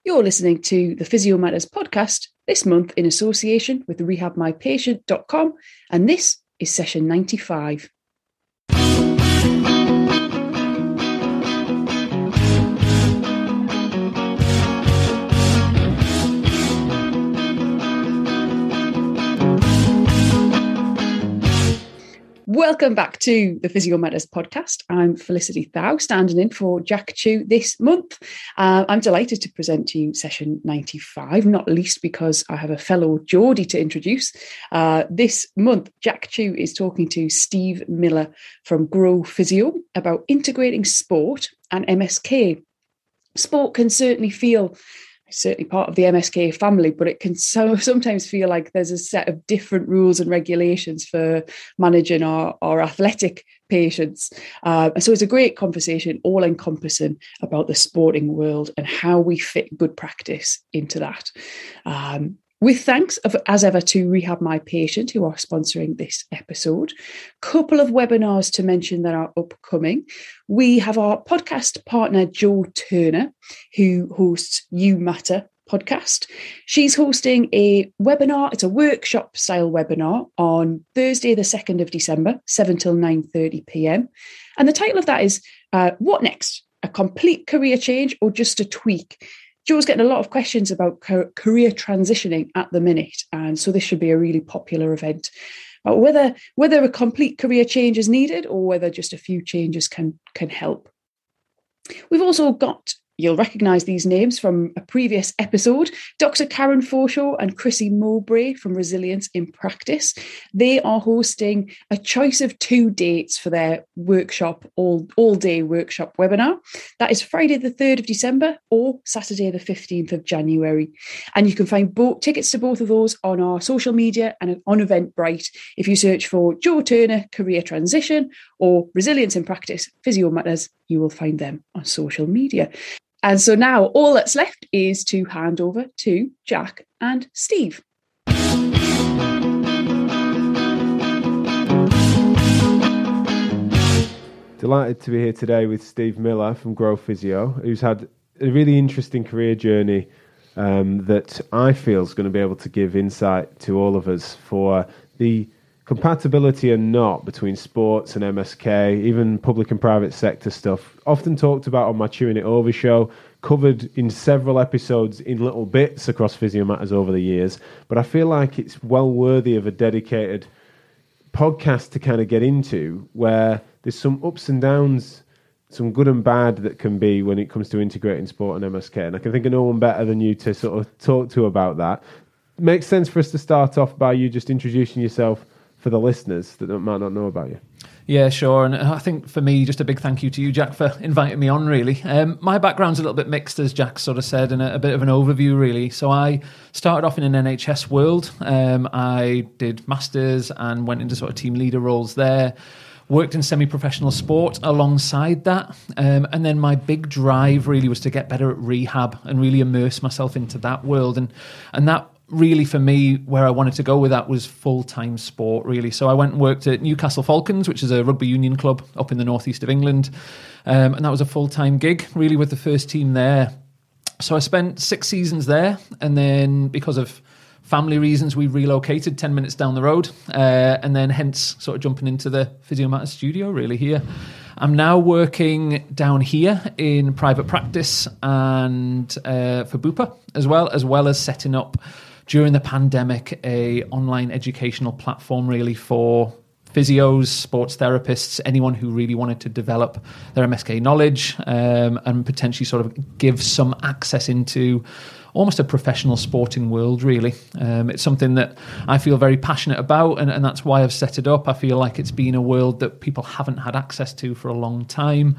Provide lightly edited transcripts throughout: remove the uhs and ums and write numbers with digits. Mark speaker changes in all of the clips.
Speaker 1: You're listening to the Physio Matters podcast this month in association with rehabmypatient.com, and this is session 95. Welcome back to the Physio Matters podcast. I'm Felicity Thau, standing in for Jack Chew this month. I'm delighted to present to you session 95, not least because I have a fellow Geordie to introduce. This month, Jack Chew is talking to Steve Miller from Grow Physio about integrating sport and MSK. Sport can certainly part of the MSK family, but it can sometimes feel like there's a set of different rules and regulations for managing our athletic patients. And so it's a great conversation, all encompassing about the sporting world and how we fit good practice into that. With thanks, as ever, to Rehab My Patient, who are sponsoring this episode. Couple of webinars to mention that are upcoming. We have our podcast partner, Jo Turner, who hosts You Matter podcast. She's hosting a webinar. It's a workshop-style webinar on Thursday, the 2nd of December, 7 till 9:30 p.m. And the title of that is, What Next? A Complete Career Change or Just a Tweak? Joe's getting a lot of questions about career transitioning at the minute, and so this should be a really popular event. Whether a complete career change is needed or whether just a few changes can help. We've also got, you'll recognise these names from a previous episode, Dr. Karen Forshaw and Chrissy Mowbray from Resilience in Practice. They are hosting a choice of 2 dates for their workshop, all-day workshop webinar. That is Friday the 3rd of December or Saturday the 15th of January. And you can find tickets to both of those on our social media and on Eventbrite. If you search for Jo Turner Career Transition or Resilience in Practice Physio Matters, you will find them on social media. And so now all that's left is to hand over to Jack and Steve.
Speaker 2: Delighted to be here today with Steve Miller from Grow Physio, who's had a really interesting career journey that I feel is going to be able to give insight to all of us for the compatibility and not between sports and MSK, even public and private sector stuff, often talked about on my Chewing It Over show, covered in several episodes in little bits across Physio Matters over the years. But I feel like it's well worthy of a dedicated podcast to kind of get into, where there's some ups and downs, some good and bad that can be when it comes to integrating sport and MSK. And I can think of no one better than you to sort of talk to about that. Makes sense for us to start off by you just introducing yourself for the listeners that might not know about you.
Speaker 3: Yeah, sure. And I think for me, just a big thank you to you, Jack, for inviting me on, really. My background's a little bit mixed, as Jack sort of said, and a bit of an overview, really. So I started off in an NHS world. I did masters and went into sort of team leader roles there. Worked in semi-professional sport alongside that. And then my big drive really was to get better at rehab and really immerse myself into that world. And that really, for me, where I wanted to go with that was full-time sport, really. So I went and worked at Newcastle Falcons, which is a rugby union club up in the northeast of England. And that was a full-time gig, really, with the first team there. So I spent 6 seasons there. And then because of family reasons, we relocated 10 minutes down the road. And then hence sort of jumping into the Physio Matters studio, really, here. I'm now working down here in private practice and for Bupa as well as setting up, during the pandemic, a online educational platform really for physios, sports therapists, anyone who really wanted to develop their MSK knowledge and potentially sort of give some access into almost a professional sporting world, really. It's something that I feel very passionate about, and that's why I've set it up. I feel like it's been a world that people haven't had access to for a long time.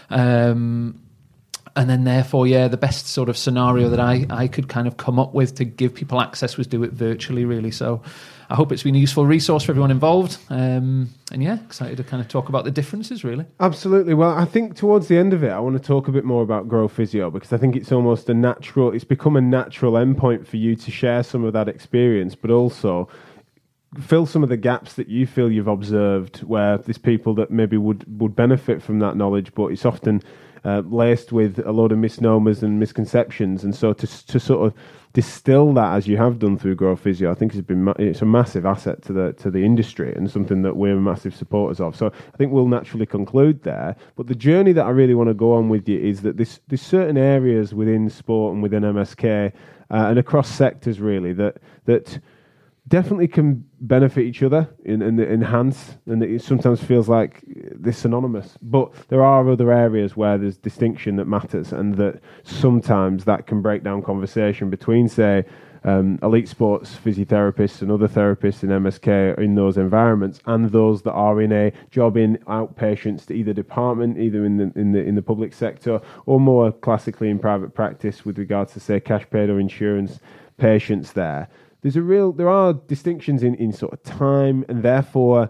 Speaker 3: And then therefore, the best sort of scenario that I could kind of come up with to give people access was do it virtually, really. So I hope it's been a useful resource for everyone involved. And excited to kind of talk about the differences, really.
Speaker 2: Absolutely. Well, I think towards the end of it, I want to talk a bit more about Grow Physio, because I think it's almost it's become a natural endpoint for you to share some of that experience, but also fill some of the gaps that you feel you've observed where there's people that maybe would benefit from that knowledge, but it's often laced with a load of misnomers and misconceptions. And so to sort of distill that as you have done through Grow Physio, I think it's a massive asset to the industry and something that we're massive supporters of. So I think we'll naturally conclude there. But the journey that I really want to go on with you is that there's certain areas within sport and within MSK and across sectors really that definitely can benefit each other and enhance, and it sometimes feels like they're synonymous. But there are other areas where there's distinction that matters, and that sometimes that can break down conversation between, say, elite sports physiotherapists and other therapists in MSK in those environments, and those that are in a job in outpatients to either department, either in the public sector, or more classically in private practice with regards to, say, cash paid or insurance patients there. There are distinctions in sort of time, and therefore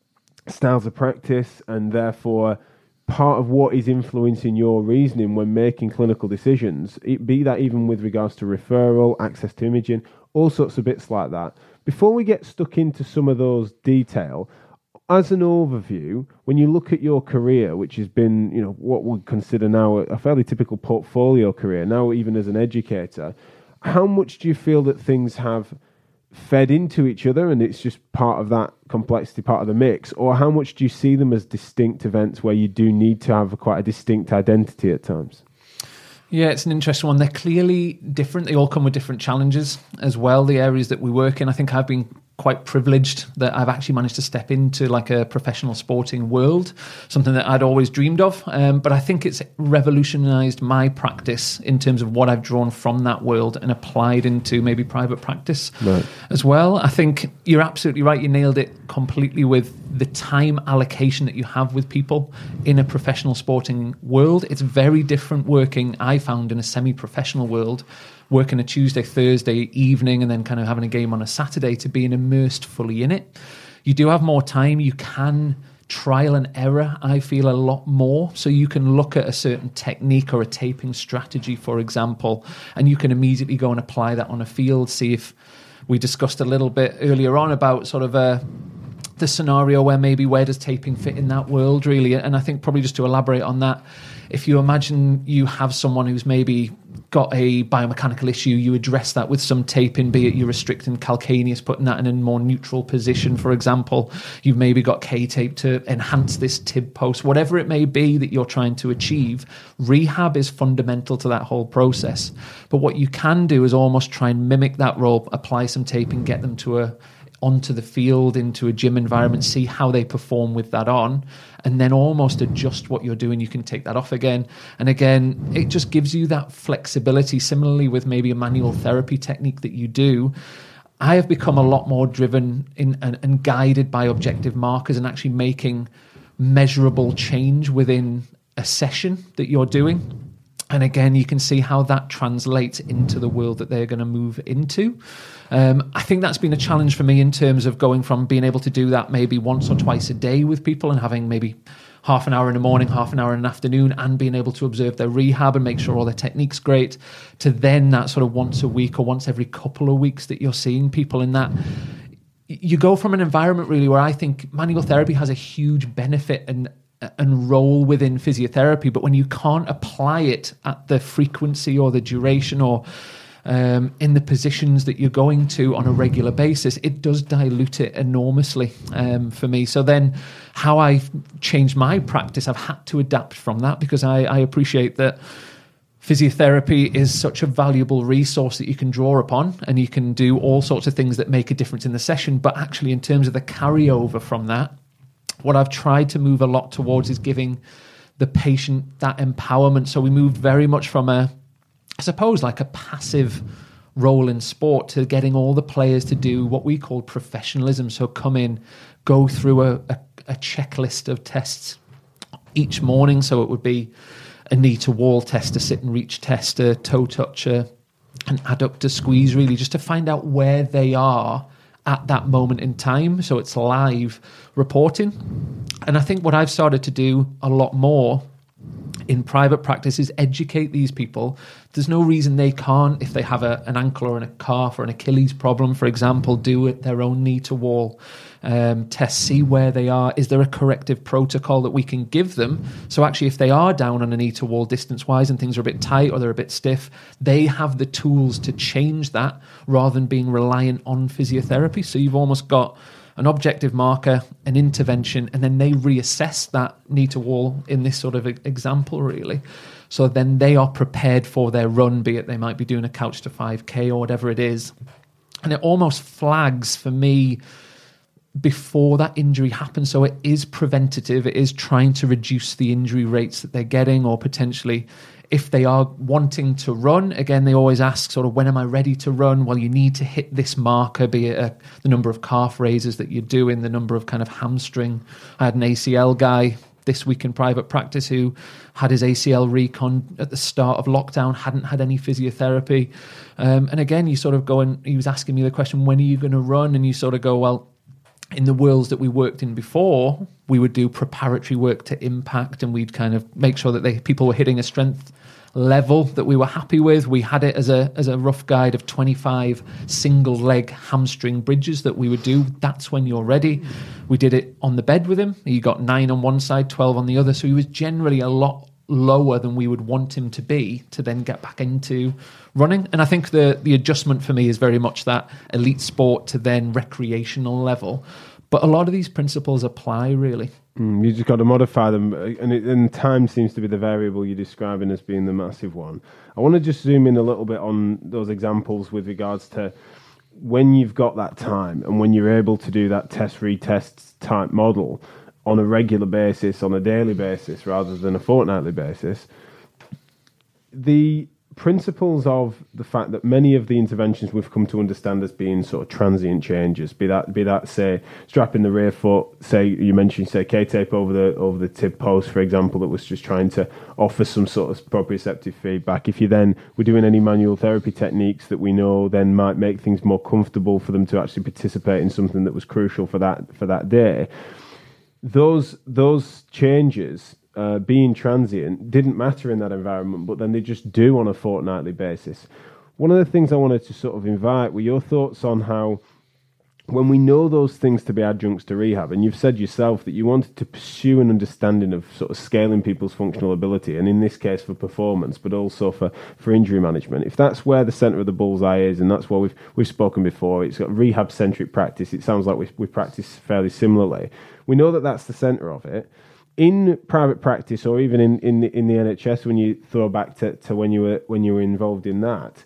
Speaker 2: styles of practice, and therefore part of what is influencing your reasoning when making clinical decisions, be that even with regards to referral, access to imaging, all sorts of bits like that. Before we get stuck into some of those detail, as an overview, when you look at your career, which has been, what we'd consider now a fairly typical portfolio career, now even as an educator, how much do you feel that things have fed into each other and it's just part of that complexity, part of the mix? Or how much do you see them as distinct events where you do need to have quite a distinct identity at times?
Speaker 3: Yeah, it's an interesting one. They're clearly different. They all come with different challenges as well, the areas that we work in. I think I've been quite privileged that I've actually managed to step into like a professional sporting world, something that I'd always dreamed of. But I think it's revolutionized my practice in terms of what I've drawn from that world and applied into maybe private practice as well. I think you're absolutely right. You nailed it completely with the time allocation that you have with people in a professional sporting world. It's very different working, I found, in a semi-professional world, working a Tuesday, Thursday evening and then kind of having a game on a Saturday, to being immersed fully in it. You do have more time. You can trial and error, I feel, a lot more. So you can look at a certain technique or a taping strategy, for example, and you can immediately go and apply that on a field. See, if we discussed a little bit earlier on about sort of the scenario where does taping fit in that world, really? And I think probably just to elaborate on that, if you imagine you have someone who's maybe got a biomechanical issue, you address that with some taping, be it you're restricting calcaneus, putting that in a more neutral position, for example. You've maybe got K-tape to enhance this tib post, whatever it may be that you're trying to achieve. Rehab is fundamental to that whole process. But what you can do is almost try and mimic that role, apply some taping, get them onto the field, into a gym environment, see how they perform with that on, and then almost adjust what you're doing. You can take that off again. And again, it just gives you that flexibility. Similarly with maybe a manual therapy technique that you do, I have become a lot more driven and guided by objective markers and actually making measurable change within a session that you're doing. And again, you can see how that translates into the world that they're going to move into. I think that's been a challenge for me in terms of going from being able to do that maybe once or twice a day with people and having maybe half an hour in the morning, half an hour in the afternoon, and being able to observe their rehab and make sure all their technique's great, to then that sort of once a week or once every couple of weeks that you're seeing people in that. You go from an environment really where I think manual therapy has a huge benefit and role within physiotherapy, but when you can't apply it at the frequency or the duration or in the positions that you're going to on a regular basis, it does dilute it enormously for me. So then how I've changed my practice, I've had to adapt from that, because I appreciate that physiotherapy is such a valuable resource that you can draw upon, and you can do all sorts of things that make a difference in the session. But actually, in terms of the carryover from that, what I've tried to move a lot towards is giving the patient that empowerment. So we moved very much from a passive role in sport to getting all the players to do what we call professionalism. So come in, go through a checklist of tests each morning. So it would be a knee to wall test, a sit and reach test, a toe touch, an adductor squeeze, really, just to find out where they are at that moment in time. So it's live reporting. And I think what I've started to do a lot more in private practice is educate these people. There's no reason they can't, if they have an ankle or a calf or an Achilles problem, for example, do it their own knee to wall test, see where they are. Is there a corrective protocol that we can give them? So actually, if they are down on a knee to wall distance wise and things are a bit tight or they're a bit stiff, they have the tools to change that rather than being reliant on physiotherapy. So you've almost got an objective marker, an intervention, and then they reassess that knee to wall in this sort of example, really. So then they are prepared for their run, be it they might be doing a couch to 5K or whatever it is. And it almost flags for me before that injury happens. So it is preventative. It is trying to reduce the injury rates that they're getting, or potentially if they are wanting to run, again, they always ask sort of, when am I ready to run? Well, you need to hit this marker, be it the number of calf raises that you're doing, the number of kind of hamstring. I had an ACL guy this week in private practice who had his ACL recon at the start of lockdown, hadn't had any physiotherapy. And again, you sort of go and he was asking me the question, when are you going to run? And you sort of go, well, in the worlds that we worked in before, we would do preparatory work to impact, and we'd kind of make sure that people were hitting a strength level that we were happy with. We had it as a rough guide of 25 single leg hamstring bridges that we would do. That's when you're ready. We did it on the bed with him. He got 9 on one side, 12 on the other. So he was generally a lot lower than we would want him to be to then get back into running. And I think the adjustment for me is very much that elite sport to then recreational level. But a lot of these principles apply, really.
Speaker 2: You just got to modify them, and time seems to be the variable you're describing as being the massive one. I want to just zoom in a little bit on those examples with regards to when you've got that time and when you're able to do that test-retest type model on a regular basis, on a daily basis, rather than a fortnightly basis. The principles of the fact that many of the interventions we've come to understand as being sort of transient changes, be that say strapping the rear foot, say you mentioned say K-tape over the tib post, for example, that was just trying to offer some sort of proprioceptive feedback. If you then were doing any manual therapy techniques that we know then might make things more comfortable for them to actually participate in something that was crucial for that day, those changes being transient didn't matter in that environment, but then they just do on a fortnightly basis. One of the things I wanted to sort of invite were your thoughts on how, when we know those things to be adjuncts to rehab, and you've said yourself that you wanted to pursue an understanding of sort of scaling people's functional ability, and in this case for performance, but also for injury management. If that's where the centre of the bullseye is, and that's where we've spoken before, it's got rehab-centric practice. It sounds like we practice fairly similarly. We know that that's the centre of it. In private practice, or even in the NHS, when you throw back to when you were involved in that,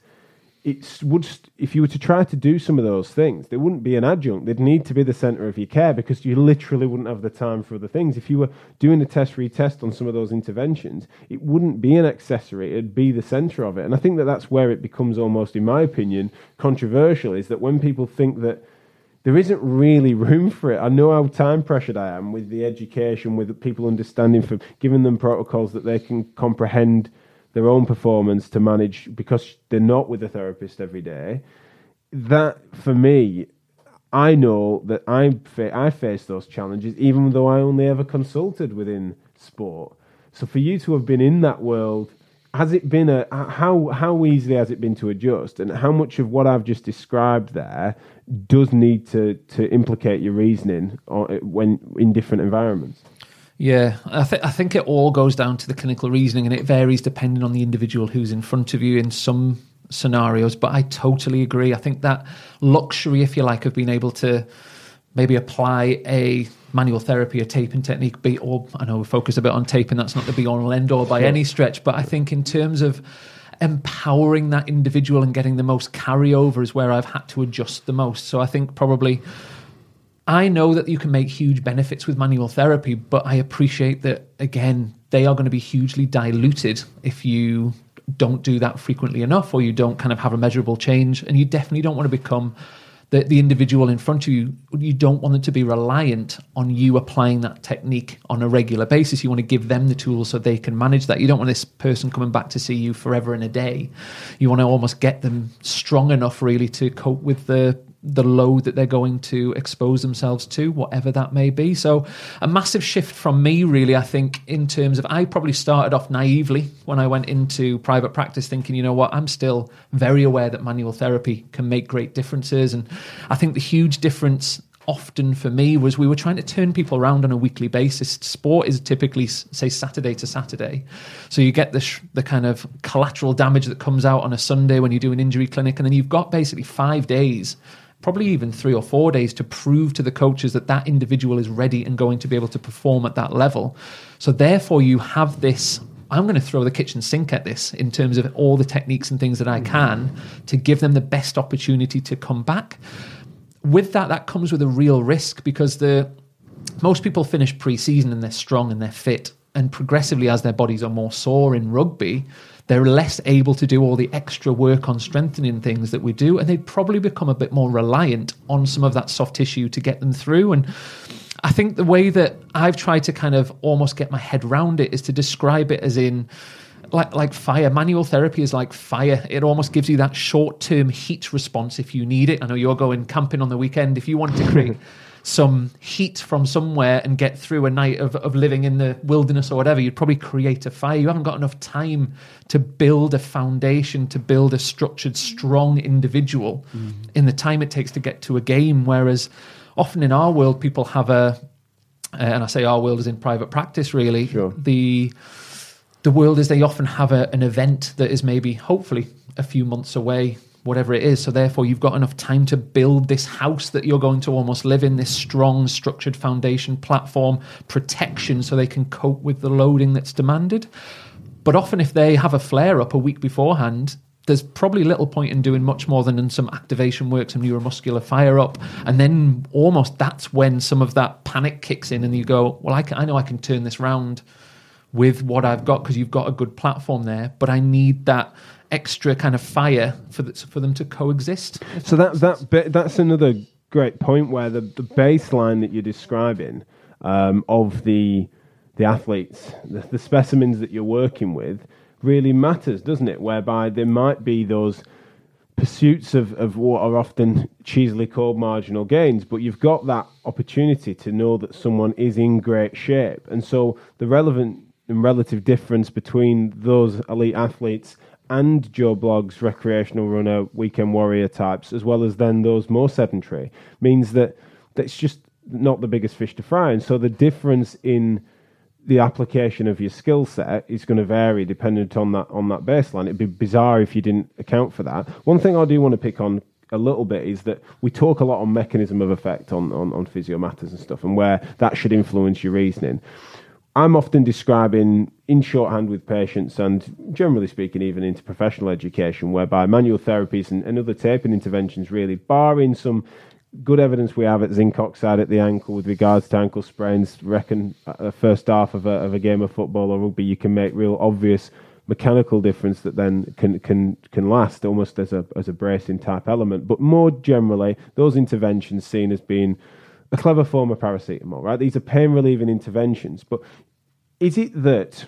Speaker 2: if you were to try to do some of those things, they wouldn't be an adjunct. They'd need to be the centre of your care, because you literally wouldn't have the time for other things. If you were doing a test-retest on some of those interventions, it wouldn't be an accessory. It'd be the centre of it. And I think that's where it becomes almost, in my opinion, controversial, is that when people think that there isn't really room for it. I know how time pressured I am with the education, with people understanding, for giving them protocols that they can comprehend their own performance to manage, because they're not with a therapist every day. That, for me, I know that I face those challenges, even though I only ever consulted within sport. So for you to have been in that world, has it been how easily has it been to adjust, and how much of what I've just described there does need to implicate your reasoning when in different environments?
Speaker 3: Yeah, I think it all goes down to the clinical reasoning, and it varies depending on the individual who's in front of you in some scenarios. But I totally agree. I think that luxury, if you like, of being able to maybe apply a manual therapy, a taping technique, or I know we focus a bit on taping, that's not the be-all and end-all by any stretch, but I think in terms of empowering that individual and getting the most carryover is where I've had to adjust the most. So I think probably, I know that you can make huge benefits with manual therapy, but I appreciate that, again, they are going to be hugely diluted if you don't do that frequently enough, or you don't kind of have a measurable change, and you definitely don't want to become the individual in front of you. You don't want them to be reliant on you applying that technique on a regular basis. You want to give them the tools so they can manage that. You don't want this person coming back to see you forever and a day. You want to almost get them strong enough really to cope with the the load that they're going to expose themselves to, whatever that may be. So a massive shift from me, really, I think, in terms of, I probably started off naively when I went into private practice thinking, you know what, I'm still very aware that manual therapy can make great differences. And I think the huge difference often for me was we were trying to turn people around on a weekly basis. Sport is typically, say, Saturday to Saturday. So you get the kind of collateral damage that comes out on a Sunday when you do an injury clinic, and then you've got basically 5 days, probably even 3 or 4 days, to prove to the coaches that that individual is ready and going to be able to perform at that level. So therefore you have this, I'm going to throw the kitchen sink at this in terms of all the techniques and things that I can to give them the best opportunity to come back. With that comes with a real risk, because most people finish pre-season and they're strong and they're fit, and progressively as their bodies are more sore in rugby, they're less able to do all the extra work on strengthening things that we do, and they probably become a bit more reliant on some of that soft tissue to get them through. And I think the way that I've tried to kind of almost get my head around it is to describe it as in, like fire. Manual therapy is like fire. It almost gives you that short-term heat response if you need it. I know you're going camping on the weekend. If you want to create some heat from somewhere and get through a night of living in the wilderness or whatever, you'd probably create a fire. You haven't got enough time to build a foundation, to build a structured, strong individual in the time it takes to get to a game. Whereas often in our world, people have and I say our world is in private practice, really.
Speaker 2: Sure.
Speaker 3: The world is they often have an event that is maybe, hopefully, a few months away, whatever it is. So therefore, you've got enough time to build this house that you're going to almost live in, this strong, structured foundation, platform, protection, so they can cope with the loading that's demanded. But often if they have a flare-up a week beforehand, there's probably little point in doing much more than some activation work, some neuromuscular fire-up. And then almost that's when some of that panic kicks in and you go, well, I know I can turn this round with what I've got, because you've got a good platform there, but I need that extra kind of fire for them to coexist.
Speaker 2: So that's another great point, where the baseline that you're describing of the athletes, the specimens that you're working with, really matters, doesn't it? Whereby there might be those pursuits of what are often cheesily called marginal gains, but you've got that opportunity to know that someone is in great shape. And so the relevant and relative difference between those elite athletes and Joe Blogg's recreational runner, weekend warrior types, as well as then those more sedentary, means that that's just not the biggest fish to fry. And so the difference in the application of your skill set is going to vary dependent on that baseline. It'd be bizarre if you didn't account for that. One thing I do want to pick on a little bit is that we talk a lot on mechanism of effect on physio matters and stuff, and where that should influence your reasoning. I'm often describing in shorthand with patients, and generally speaking even into professional education, whereby manual therapies and other taping interventions, really, barring some good evidence we have at zinc oxide at the ankle with regards to ankle sprains, reckon first half of a game of football or rugby, you can make real obvious mechanical difference that then can last almost as a bracing type element. But more generally, those interventions seen as being a clever form of paracetamol, right? These are pain-relieving interventions. But is it that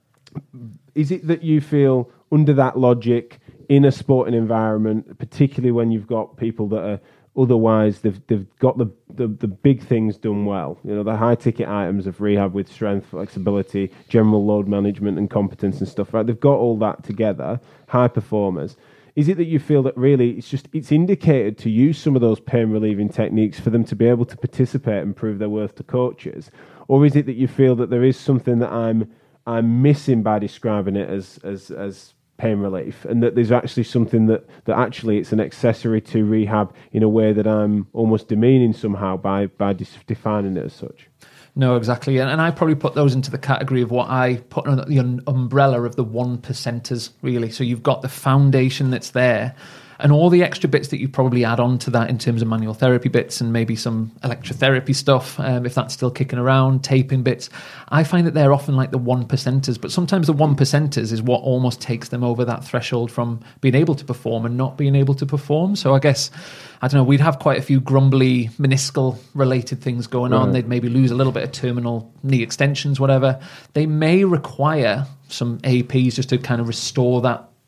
Speaker 2: you feel, under that logic, in a sporting environment, particularly when you've got people that are otherwise they've got the big things done well, you know, the high-ticket items of rehab with strength, flexibility, general load management and competence and stuff, right? They've got all that together, high performers. Is it that you feel that really it's indicated to use some of those pain-relieving techniques for them to be able to participate and prove their worth to coaches? Or is it that you feel that there is something that I'm missing by describing it as pain relief, and that there's actually something that actually it's an accessory to rehab in a way that I'm almost demeaning somehow by defining it as such?
Speaker 3: No, exactly. And I probably put those into the category of what I put under the umbrella of the 1%ers, really. So you've got the foundation that's there, and all the extra bits that you probably add on to that in terms of manual therapy bits and maybe some electrotherapy stuff, if that's still kicking around, taping bits. I find that they're often like the 1%ers, but sometimes the 1%ers is what almost takes them over that threshold from being able to perform and not being able to perform. So I guess, I don't know, we'd have quite a few grumbly meniscal related things going on. They'd maybe lose a little bit of terminal knee extensions, whatever. They may require some APs just to kind of restore that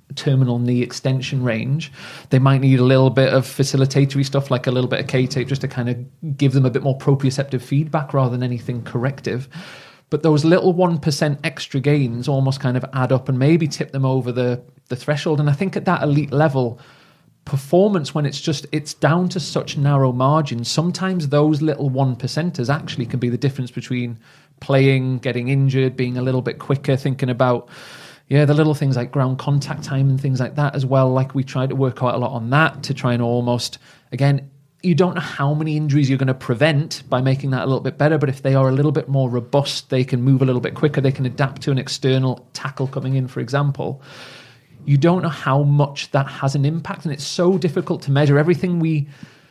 Speaker 3: terminal knee extension range. They might need a little bit of facilitatory stuff, like a little bit of K-tape, just to kind of give them a bit more proprioceptive feedback rather than anything corrective. But those little 1% extra gains almost kind of add up and maybe tip them over the threshold. And I think at that elite level, performance, when it's down to such narrow margins, sometimes those little 1%ers actually can be the difference between playing, getting injured, being a little bit quicker, thinking about the little things like ground contact time and things like that as well. Like we try to work out a lot on that to try and almost, again, you don't know how many injuries you're going to prevent by making that a little bit better, but if they are a little bit more robust, they can move a little bit quicker, they can adapt to an external tackle coming in, for example. You don't know how much that has an impact, and it's so difficult to measure. Everything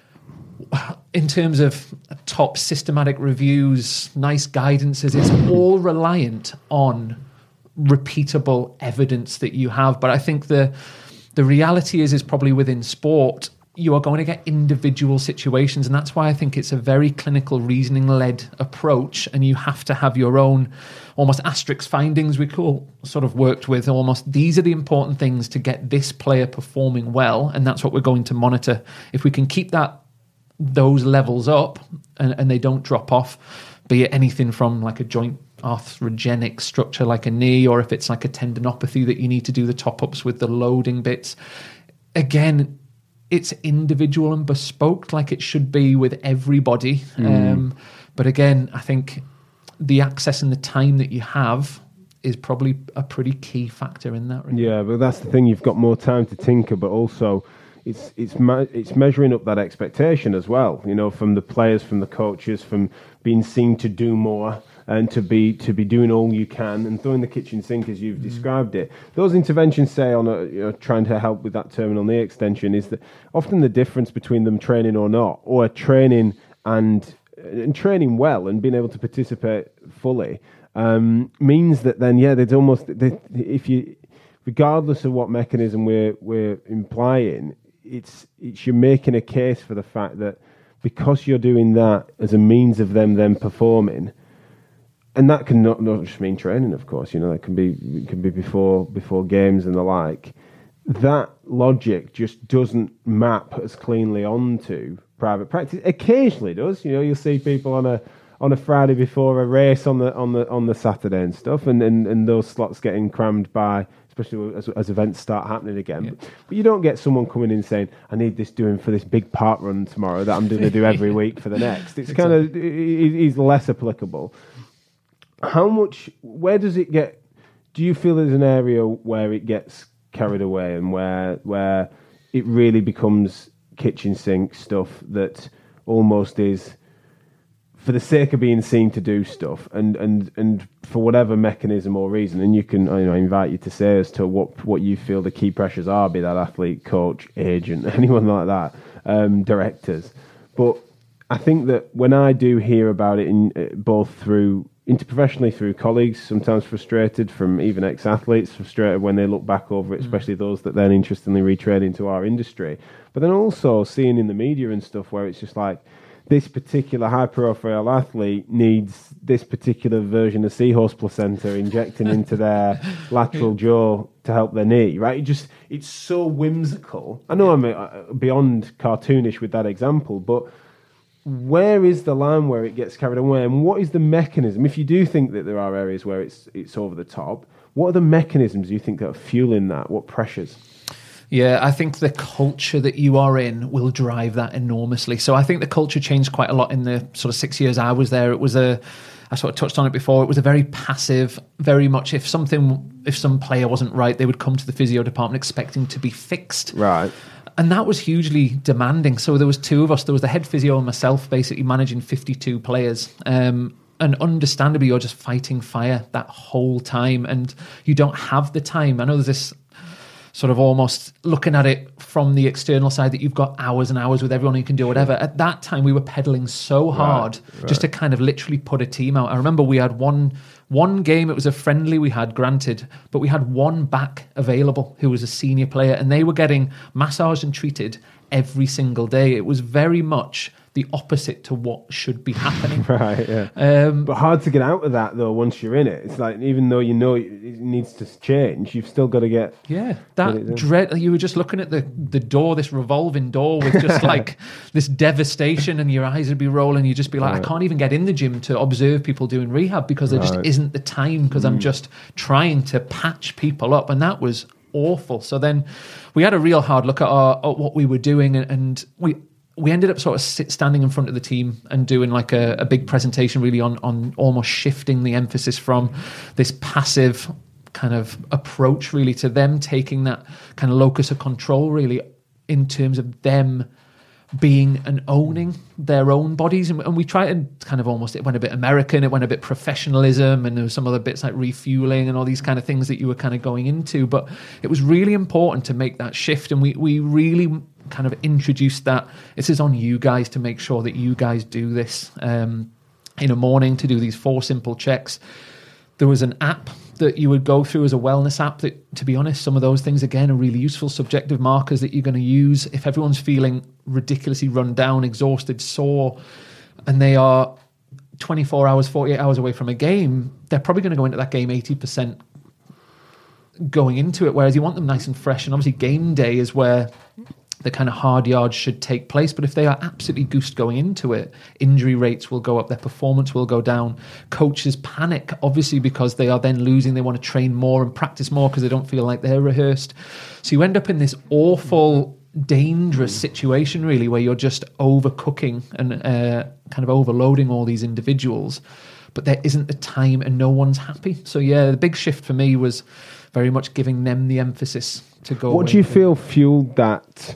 Speaker 3: in terms of top systematic reviews, nice guidances, it's all reliant on repeatable evidence that you have. But I think the reality is probably within sport, you are going to get individual situations, and that's why I think it's a very clinical reasoning-led approach, and you have to have your own almost asterisk findings we call sort of worked with almost. These are the important things to get this player performing well, and that's what we're going to monitor. If we can keep those levels up and they don't drop off, be it anything from like a joint arthrogenic structure like a knee, or if it's like a tendinopathy that you need to do the top-ups with the loading bits. Again, it's individual and bespoke like it should be with everybody. But again, I think the access and the time that you have is probably a pretty key factor in that. Really.
Speaker 2: Yeah, but that's the thing. You've got more time to tinker, but also it's measuring up that expectation as well. You know, from the players, from the coaches, from being seen to do more and to be doing all you can and throwing the kitchen sink as you've described it. Those interventions, say on trying to help with that terminal knee extension, is that often the difference between them training or not, or training and training well and being able to participate fully, means that then there's almost if you, regardless of what mechanism we're implying, it's you're making a case for the fact that because you're doing that as a means of them then performing. And that can not just mean training, of course. You know, it can be before games and the like. That logic just doesn't map as cleanly onto private practice. Occasionally does. You know, you'll see people on a Friday before a race on the Saturday and stuff, and those slots getting crammed by, especially as events start happening again. Yeah. But you don't get someone coming in saying, "I need this doing for this big park run tomorrow that I'm going to do every week for the next." It's kind of is less applicable. Where does it get, do you feel there's an area where it gets carried away and where it really becomes kitchen sink stuff that almost is for the sake of being seen to do stuff and for whatever mechanism or reason, and you can, I invite you to say as to what you feel the key pressures are, be that athlete, coach, agent, anyone like that, directors. But I think that when I do hear about it both interprofessionally through colleagues, sometimes frustrated, from even ex-athletes, frustrated when they look back over it, especially those that then interestingly retrade into our industry. But then also seeing in the media and stuff where it's just like, this particular high-profile athlete needs this particular version of seahorse placenta injecting into their lateral jaw to help their knee, right? It's so whimsical. I know I'm beyond cartoonish with that example, but where is the line where it gets carried away, and what is the mechanism? If you do think that there are areas where it's over the top, what are the mechanisms you think that are fueling that? What pressures?
Speaker 3: Yeah, I think the culture that you are in will drive that enormously. So I think the culture changed quite a lot in the sort of 6 years I was there. It was I sort of touched on it before, it was a very passive, very much if some player wasn't right, they would come to the physio department expecting to be fixed.
Speaker 2: Right.
Speaker 3: And that was hugely demanding. So there was two of us. There was the head physio and myself basically managing 52 players. And understandably, you're just fighting fire that whole time. And you don't have the time. I know there's this sort of almost looking at it from the external side that you've got hours and hours with everyone who can do whatever. At that time, we were pedaling so hard just to kind of literally put a team out. I remember we had one game, it was a friendly we had, granted, but we had one back available who was a senior player, and they were getting massaged and treated every single day. It was very much the opposite to what should be happening.
Speaker 2: Right, yeah. But hard to get out of that, though, once you're in it. It's like, even though you know it needs to change, you've still got to get...
Speaker 3: Yeah, that dread... You were just looking at the door, this revolving door with just like this devastation, and your eyes would be rolling. You'd just be like, I can't even get in the gym to observe people doing rehab because there just isn't the time, because I'm just trying to patch people up. And that was awful. So then we had a real hard look at what we were doing, and we ended up sort of standing in front of the team and doing like a big presentation really on almost shifting the emphasis from this passive kind of approach really to them taking that kind of locus of control really in terms of them being and owning their own bodies. And we tried to kind of almost, it went a bit American, it went a bit professionalism, and there was some other bits like refueling and all these kind of things that you were kind of going into. But it was really important to make that shift, and we really kind of introduced that this is on you guys to make sure that you guys do this in a morning, to do these 4 simple checks. There was an app that you would go through as a wellness app that, to be honest, some of those things, again, are really useful subjective markers that you're going to use. If everyone's feeling ridiculously run down, exhausted, sore, and they are 24 hours, 48 hours away from a game, they're probably going to go into that game 80% going into it, whereas you want them nice and fresh. And obviously game day is where the kind of hard yards should take place. But if they are absolutely goosed going into it, injury rates will go up, their performance will go down. Coaches panic, obviously, because they are then losing. They want to train more and practice more because they don't feel like they're rehearsed. So you end up in this awful, dangerous situation, really, where you're just overcooking and kind of overloading all these individuals. But there isn't the time and no one's happy. So yeah, the big shift for me was very much giving them the emphasis to go.
Speaker 2: What do you feel fueled that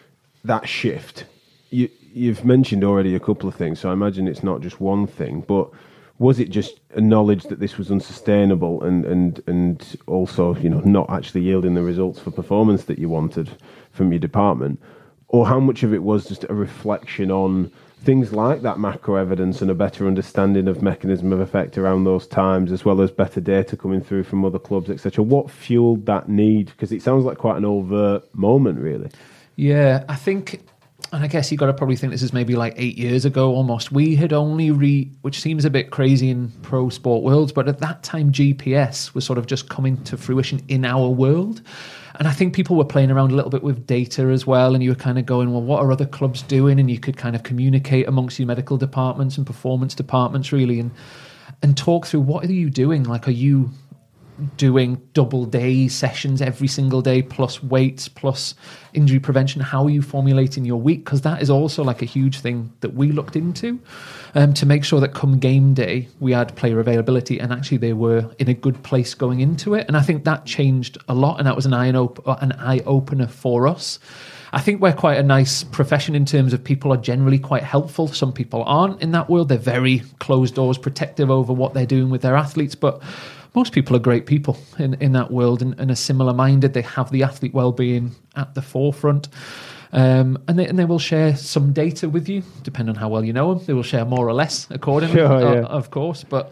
Speaker 2: shift? You've mentioned already a couple of things, so I imagine it's not just one thing, but was it just a knowledge that this was unsustainable and also, not actually yielding the results for performance that you wanted from your department? Or how much of it was just a reflection on things like that macro evidence and a better understanding of mechanism of effect around those times, as well as better data coming through from other clubs, etc.? What fueled that need? Because it sounds like quite an overt moment, really.
Speaker 3: Yeah, I think, and I guess you got to probably think this is maybe like 8 years ago almost. We had only which seems a bit crazy in pro sport worlds, but at that time GPS was sort of just coming to fruition in our world. And I think people were playing around a little bit with data as well, and you were kind of going, well, what are other clubs doing? And you could kind of communicate amongst your medical departments and performance departments, really, and talk through, what are you doing? Like, are you doing double day sessions every single day, plus weights, plus injury prevention? How are you formulating your week? Because that is also like a huge thing that we looked into, to make sure that come game day we had player availability and actually they were in a good place going into it. And I think that changed a lot, and that was an eye opener for us. I think we're quite a nice profession in terms of people are generally quite helpful. Some people aren't in that world. They're very closed doors, protective over what they're doing with their athletes, but most people are great people in that world and are similar minded. They have the athlete well-being at the forefront, and they will share some data with you, depending on how well you know them. They will share more or less accordingly, of course. But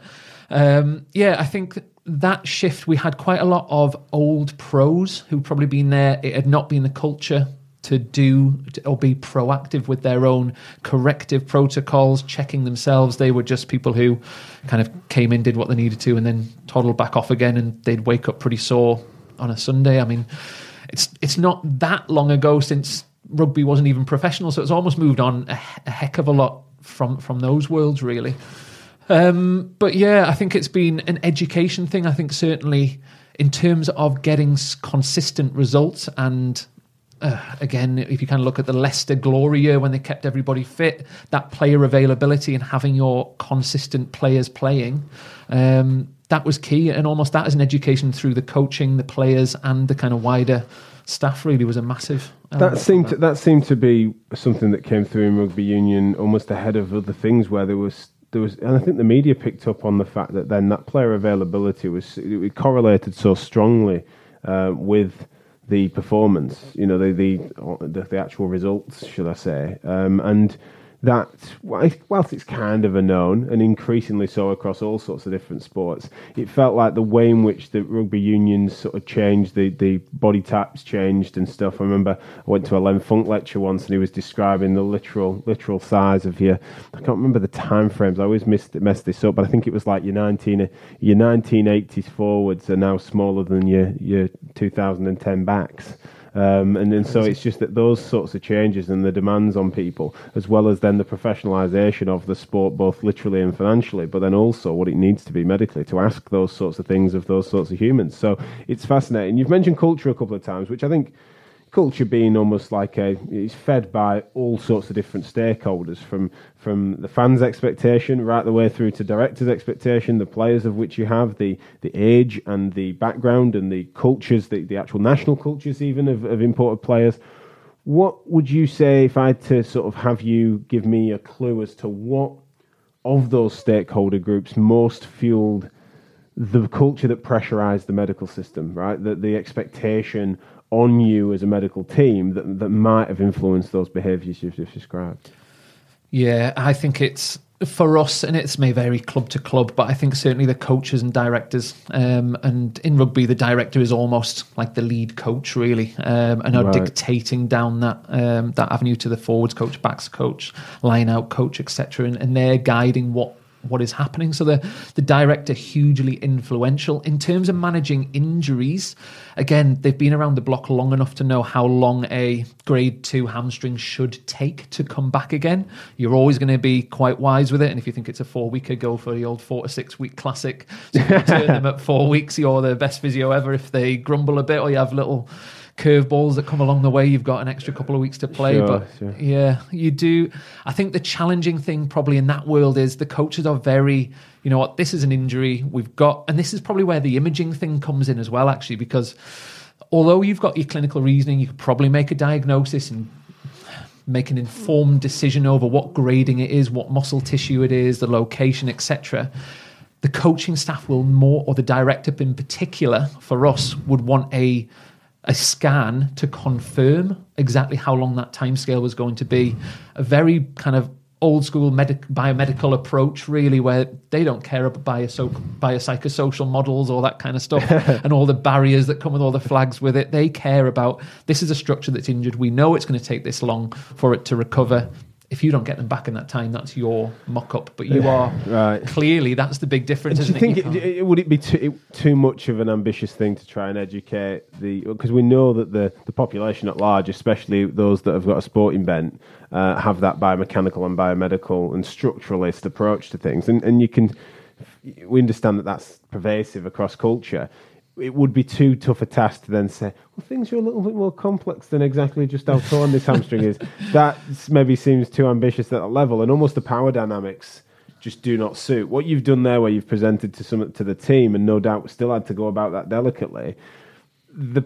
Speaker 3: I think that shift, we had quite a lot of old pros who'd probably been there. It had not been the culture to do or be proactive with their own corrective protocols, checking themselves. They were just people who kind of came in, did what they needed to, and then toddled back off again, and they'd wake up pretty sore on a Sunday. I mean, it's not that long ago since rugby wasn't even professional, so it's almost moved on a heck of a lot from those worlds, really. But yeah, I think it's been an education thing. I think certainly in terms of getting consistent results, and again, if you kind of look at the Leicester glory year when they kept everybody fit, that player availability and having your consistent players playing, that was key. And almost that as an education through the coaching, the players, and the kind of wider staff really was a massive.
Speaker 2: That seemed to be something that came through in rugby union almost ahead of other things, where there was, and I think the media picked up on the fact that then that player availability it correlated so strongly with the performance, the actual results, should I say, and that whilst it's kind of a known, and increasingly so across all sorts of different sports, it felt like the way in which the rugby unions sort of changed, the body types changed and stuff. I remember I went to a Len Funk lecture once, and he was describing the literal size of your, I can't remember the time frames, I always mess this up, but I think it was like your 1980s forwards are now smaller than your 2010 backs. And so it's just that those sorts of changes and the demands on people, as well as then the professionalisation of the sport, both literally and financially, but then also what it needs to be medically to ask those sorts of things of those sorts of humans. So it's fascinating. You've mentioned culture a couple of times, which I think culture being almost like it's fed by all sorts of different stakeholders, from the fans' expectation right the way through to directors' expectation, the players of which you have, the age and the background and the cultures, the actual national cultures even of imported players. What would you say, if I had to sort of have you give me a clue as to what of those stakeholder groups most fueled the culture that pressurised the medical system, right? The expectation on you as a medical team that might have influenced those behaviours you've just described?
Speaker 3: Yeah, I think it's, for us, and it may vary club to club, but I think certainly the coaches and directors, and in rugby the director is almost like the lead coach really, and are dictating down that avenue to the forwards coach, backs coach, line out coach, etc., and they're guiding what is happening. So the director, hugely influential. In terms of managing injuries, again, they've been around the block long enough to know how long a grade 2 hamstring should take to come back again. You're always going to be quite wise with it, and if you think it's a 4-weeker, go for the old 4 to 6 week classic. So if you turn them at 4 weeks, you're the best physio ever. If they grumble a bit or you have little curveballs that come along the way, you've got an extra couple of weeks to play. Sure. Yeah, you do. I think the challenging thing probably in that world is the coaches are very, you know what, this is an injury we've got, and this is probably where the imaging thing comes in as well, actually, because although you've got your clinical reasoning, you could probably make a diagnosis and make an informed decision over what grading it is, what muscle tissue it is, the location, etc. The coaching staff will more, or the director in particular, for us, would want a scan to confirm exactly how long that timescale was going to be. A very kind of old school biomedical approach, really, where they don't care about biopsychosocial models or that kind of stuff and all the barriers that come with all the flags with it. They care about, this is a structure that's injured. We know it's going to take this long for it to recover. If you don't get them back in that time, that's your mock-up. But you are clearly, that's the big difference.
Speaker 2: Do you think would it be too much of an ambitious thing to try and educate because we know that the population at large, especially those that have got a sporting bent, have that biomechanical and biomedical and structuralist approach to things, and we understand that that's pervasive across culture. It would be too tough a task to then say, well, things are a little bit more complex than exactly just how torn this hamstring is. That maybe seems too ambitious at that level, and almost the power dynamics just do not suit. What you've done there, where you've presented to the team, and no doubt still had to go about that delicately, the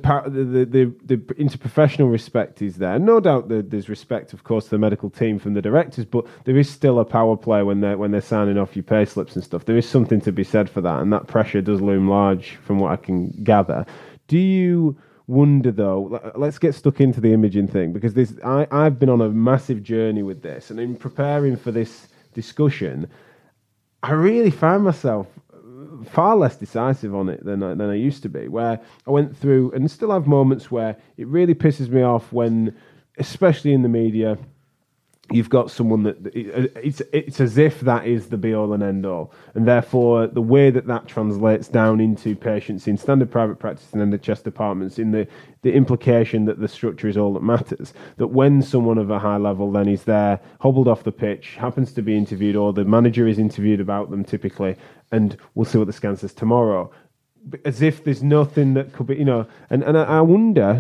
Speaker 2: interprofessional respect is there. No doubt there's respect, of course, to the medical team from the directors, but there is still a power play when they're signing off your pay slips and stuff. There is something to be said for that, and that pressure does loom large from what I can gather. Do you wonder, though, let's get stuck into the imaging thing, because I've been on a massive journey with this, and in preparing for this discussion, I really found myself far less decisive on it than I used to be, where I went through and still have moments where it really pisses me off when, especially in the media, you've got someone that it's as if that is the be-all and end-all, and therefore the way that translates down into patients in standard private practice and NHS departments, in the implication that the structure is all that matters, that when someone of a high level then is there, hobbled off the pitch, happens to be interviewed, or the manager is interviewed about them typically, and we'll see what the scan says tomorrow, as if there's nothing that could be, and I wonder,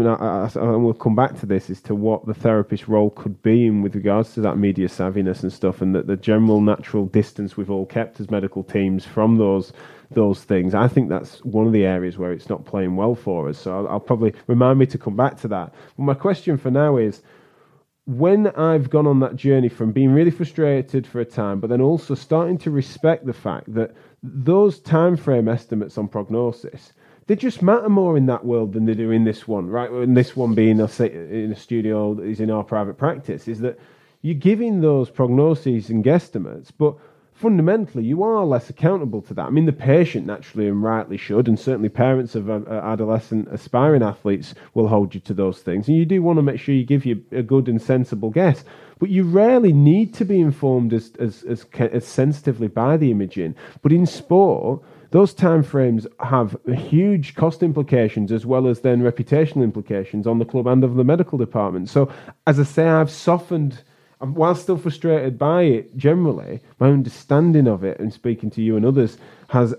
Speaker 2: and we'll come back to this, as to what the therapist's role could be in with regards to that media savviness and stuff, and that the general natural distance we've all kept as medical teams from those things. I think that's one of the areas where it's not playing well for us. So I'll probably remind me to come back to that. But my question for now is, when I've gone on that journey from being really frustrated for a time, but then also starting to respect the fact that those time frame estimates on prognosis, they just matter more in that world than they do in this one, right? And this one being, in a studio is in our private practice, is that you're giving those prognoses and guesstimates, but fundamentally, you are less accountable to that. I mean, the patient naturally and rightly should, and certainly parents of adolescent aspiring athletes will hold you to those things. And you do want to make sure you give you a good and sensible guess. But you rarely need to be informed as sensitively by the imaging. But in sport, those timeframes have huge cost implications as well as then reputational implications on the club and of the medical department. So, as I say, I've softened. While still frustrated by it, generally, my understanding of it and speaking to you and others has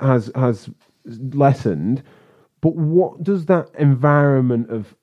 Speaker 2: lessened. But what does that environment of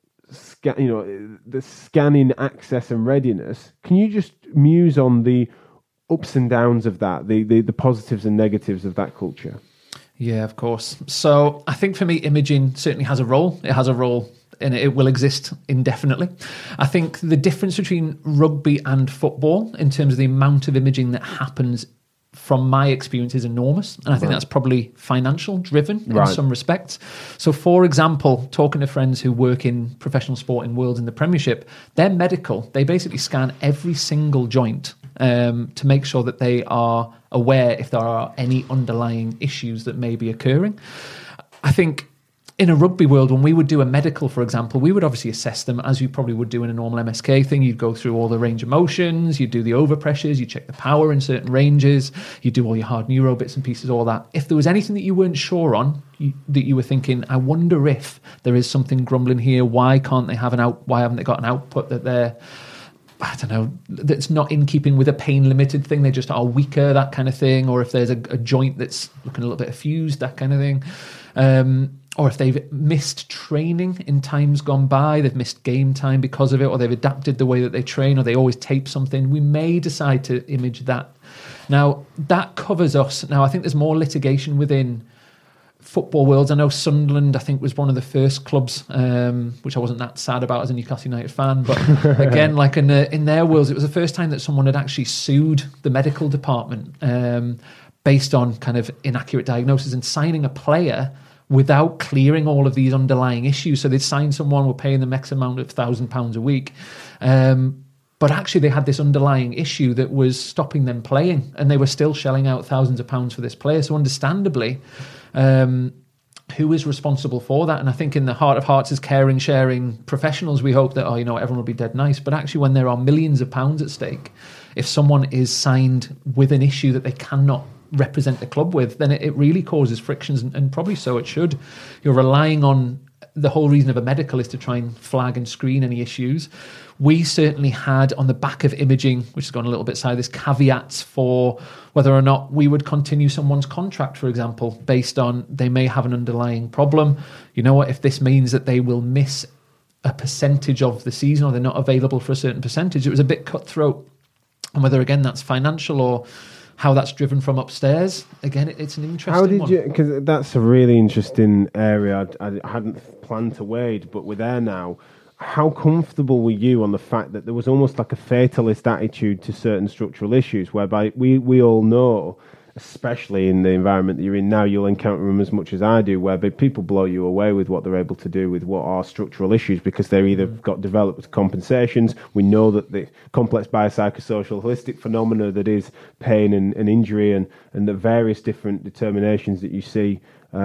Speaker 2: the scanning access and readiness? Can you just muse on the ups and downs of that, the positives and negatives of that culture?
Speaker 3: Yeah, of course. So I think for me, imaging certainly has a role. It has a role, and it will exist indefinitely. I think the difference between rugby and football in terms of the amount of imaging that happens, from my experience, is enormous. And I think that's probably financial driven in some respects. So, for example, talking to friends who work in professional sport in Worlds in the Premiership, they're medical. They basically scan every single joint to make sure that they are aware if there are any underlying issues that may be occurring. I think in a rugby world, when we would do a medical, for example, we would obviously assess them as you probably would do in a normal MSK thing. You'd go through all the range of motions, you'd do the overpressures, you'd check the power in certain ranges, you'd do all your hard neuro bits and pieces, all that. If there was anything that you weren't sure on, that you were thinking, I wonder if there is something grumbling here, why can't they have why haven't they got an output that they're, I don't know, that's not in keeping with a pain limited thing, they just are weaker, that kind of thing, or if there's a joint that's looking a little bit fused, that kind of thing. Or if they've missed training in times gone by, they've missed game time because of it, or they've adapted the way that they train, or they always tape something, we may decide to image that. Now, that covers us. Now, I think there's more litigation within football worlds. I know Sunderland, I think, was one of the first clubs, which I wasn't that sad about as a Newcastle United fan. But again, like in their worlds, it was the first time that someone had actually sued the medical department based on kind of inaccurate diagnosis and signing a player without clearing all of these underlying issues. So they'd sign someone, we're paying them X amount of £1,000 a week. But actually they had this underlying issue that was stopping them playing, and they were still shelling out thousands of pounds for this player. So understandably, who is responsible for that? And I think in the heart of hearts, as caring, sharing professionals, we hope that, everyone will be dead nice. But actually, when there are millions of pounds at stake, if someone is signed with an issue that they cannot represent the club with, then it really causes frictions, and probably so it should. You're relying on, the whole reason of a medical is to try and flag and screen any issues. We certainly had, on the back of imaging, which has gone a little bit side, this caveats for whether or not we would continue someone's contract, for example, based on they may have an underlying problem. You know what, if this means that they will miss a percentage of the season, or they're not available for a certain percentage, it was a bit cutthroat. And whether, again, that's financial or how that's driven from upstairs, again, it's an interesting one. How did you,
Speaker 2: because that's a really interesting area I hadn't planned to wade, but we're there now. How comfortable were you on the fact that there was almost like a fatalist attitude to certain structural issues, whereby we all know, especially in the environment that you're in now, you'll encounter them as much as I do, where people blow you away with what they're able to do with what are structural issues, because they're either got developed compensations. We know that the complex biopsychosocial holistic phenomena that is pain and injury and the various different determinations that you see,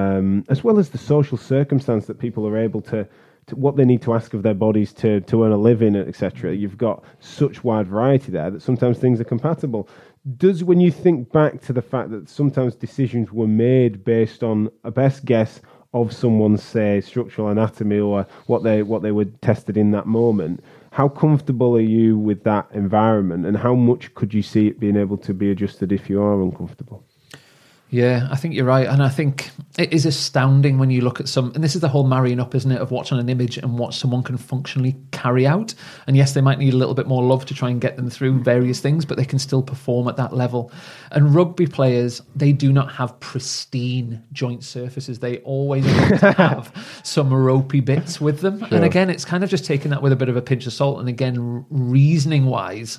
Speaker 2: as well as the social circumstance that people are able to what they need to ask of their bodies to earn a living, etc. You've got such wide variety there that sometimes things are compatible. When you think back to the fact that sometimes decisions were made based on a best guess of someone's, say, structural anatomy or what they were tested in that moment, how comfortable are you with that environment, and how much could you see it being able to be adjusted if you are uncomfortable?
Speaker 3: Yeah, I think you're right. And I think it is astounding when you look at and this is the whole marrying up, isn't it, of watching an image and what someone can functionally carry out. And yes, they might need a little bit more love to try and get them through various things, but they can still perform at that level. And rugby players, they do not have pristine joint surfaces. They always want to have some ropey bits with them. Sure. And again, it's kind of just taking that with a bit of a pinch of salt. And again, reasoning-wise,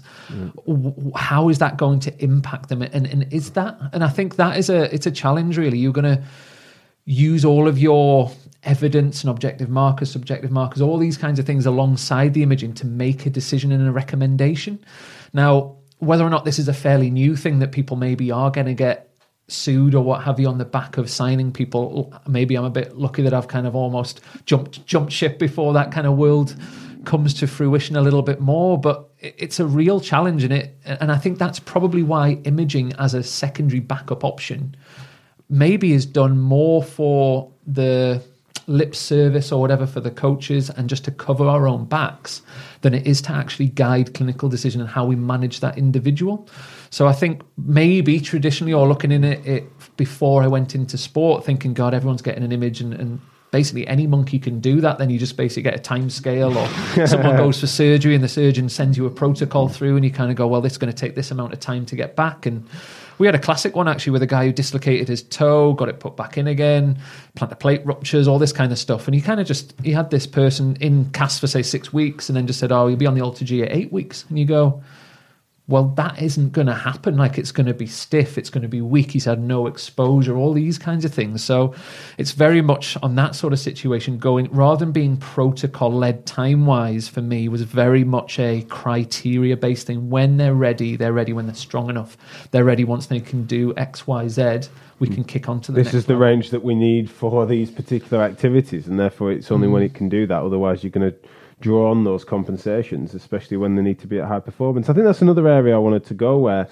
Speaker 3: how is that going to impact them? And is that? And I think that is it's a challenge, really. You're going to use all of your evidence and objective markers, subjective markers, all these kinds of things alongside the imaging to make a decision and a recommendation. Now, whether or not this is a fairly new thing that people maybe are going to get sued or what have you on the back of signing people, maybe I'm a bit lucky that I've kind of almost jumped ship before that kind of world comes to fruition a little bit more, but it's a real challenge in it. And I think that's probably why imaging as a secondary backup option maybe is done more for the lip service or whatever for the coaches and just to cover our own backs than it is to actually guide clinical decision and how we manage that individual. So I think maybe traditionally, or looking in it before I went into sport, thinking, God, everyone's getting an image and basically any monkey can do that. Then you just basically get a time scale, or someone goes for surgery and the surgeon sends you a protocol through and you kind of go, well, this is going to take this amount of time to get back. And we had a classic one actually with a guy who dislocated his toe, got it put back in again, plantar plate ruptures, all this kind of stuff. And he had this person in cast for say 6 weeks and then just said, oh, you'll be on the Alta-G at 8 weeks. And you go, well, that isn't going to happen. Like, it's going to be stiff, it's going to be weak, he's had no exposure, all these kinds of things. So it's very much on that sort of situation going, rather than being protocol-led time-wise, for me, was very much a criteria-based thing. When they're ready. When they're strong enough, they're ready. Once they can do X, Y, Z, we can kick on to the next.
Speaker 2: This is the range that we need for these particular activities, and therefore it's only when it can do that. Otherwise, you're going to draw on those compensations, especially when they need to be at high performance. I think that's another area I wanted to go, where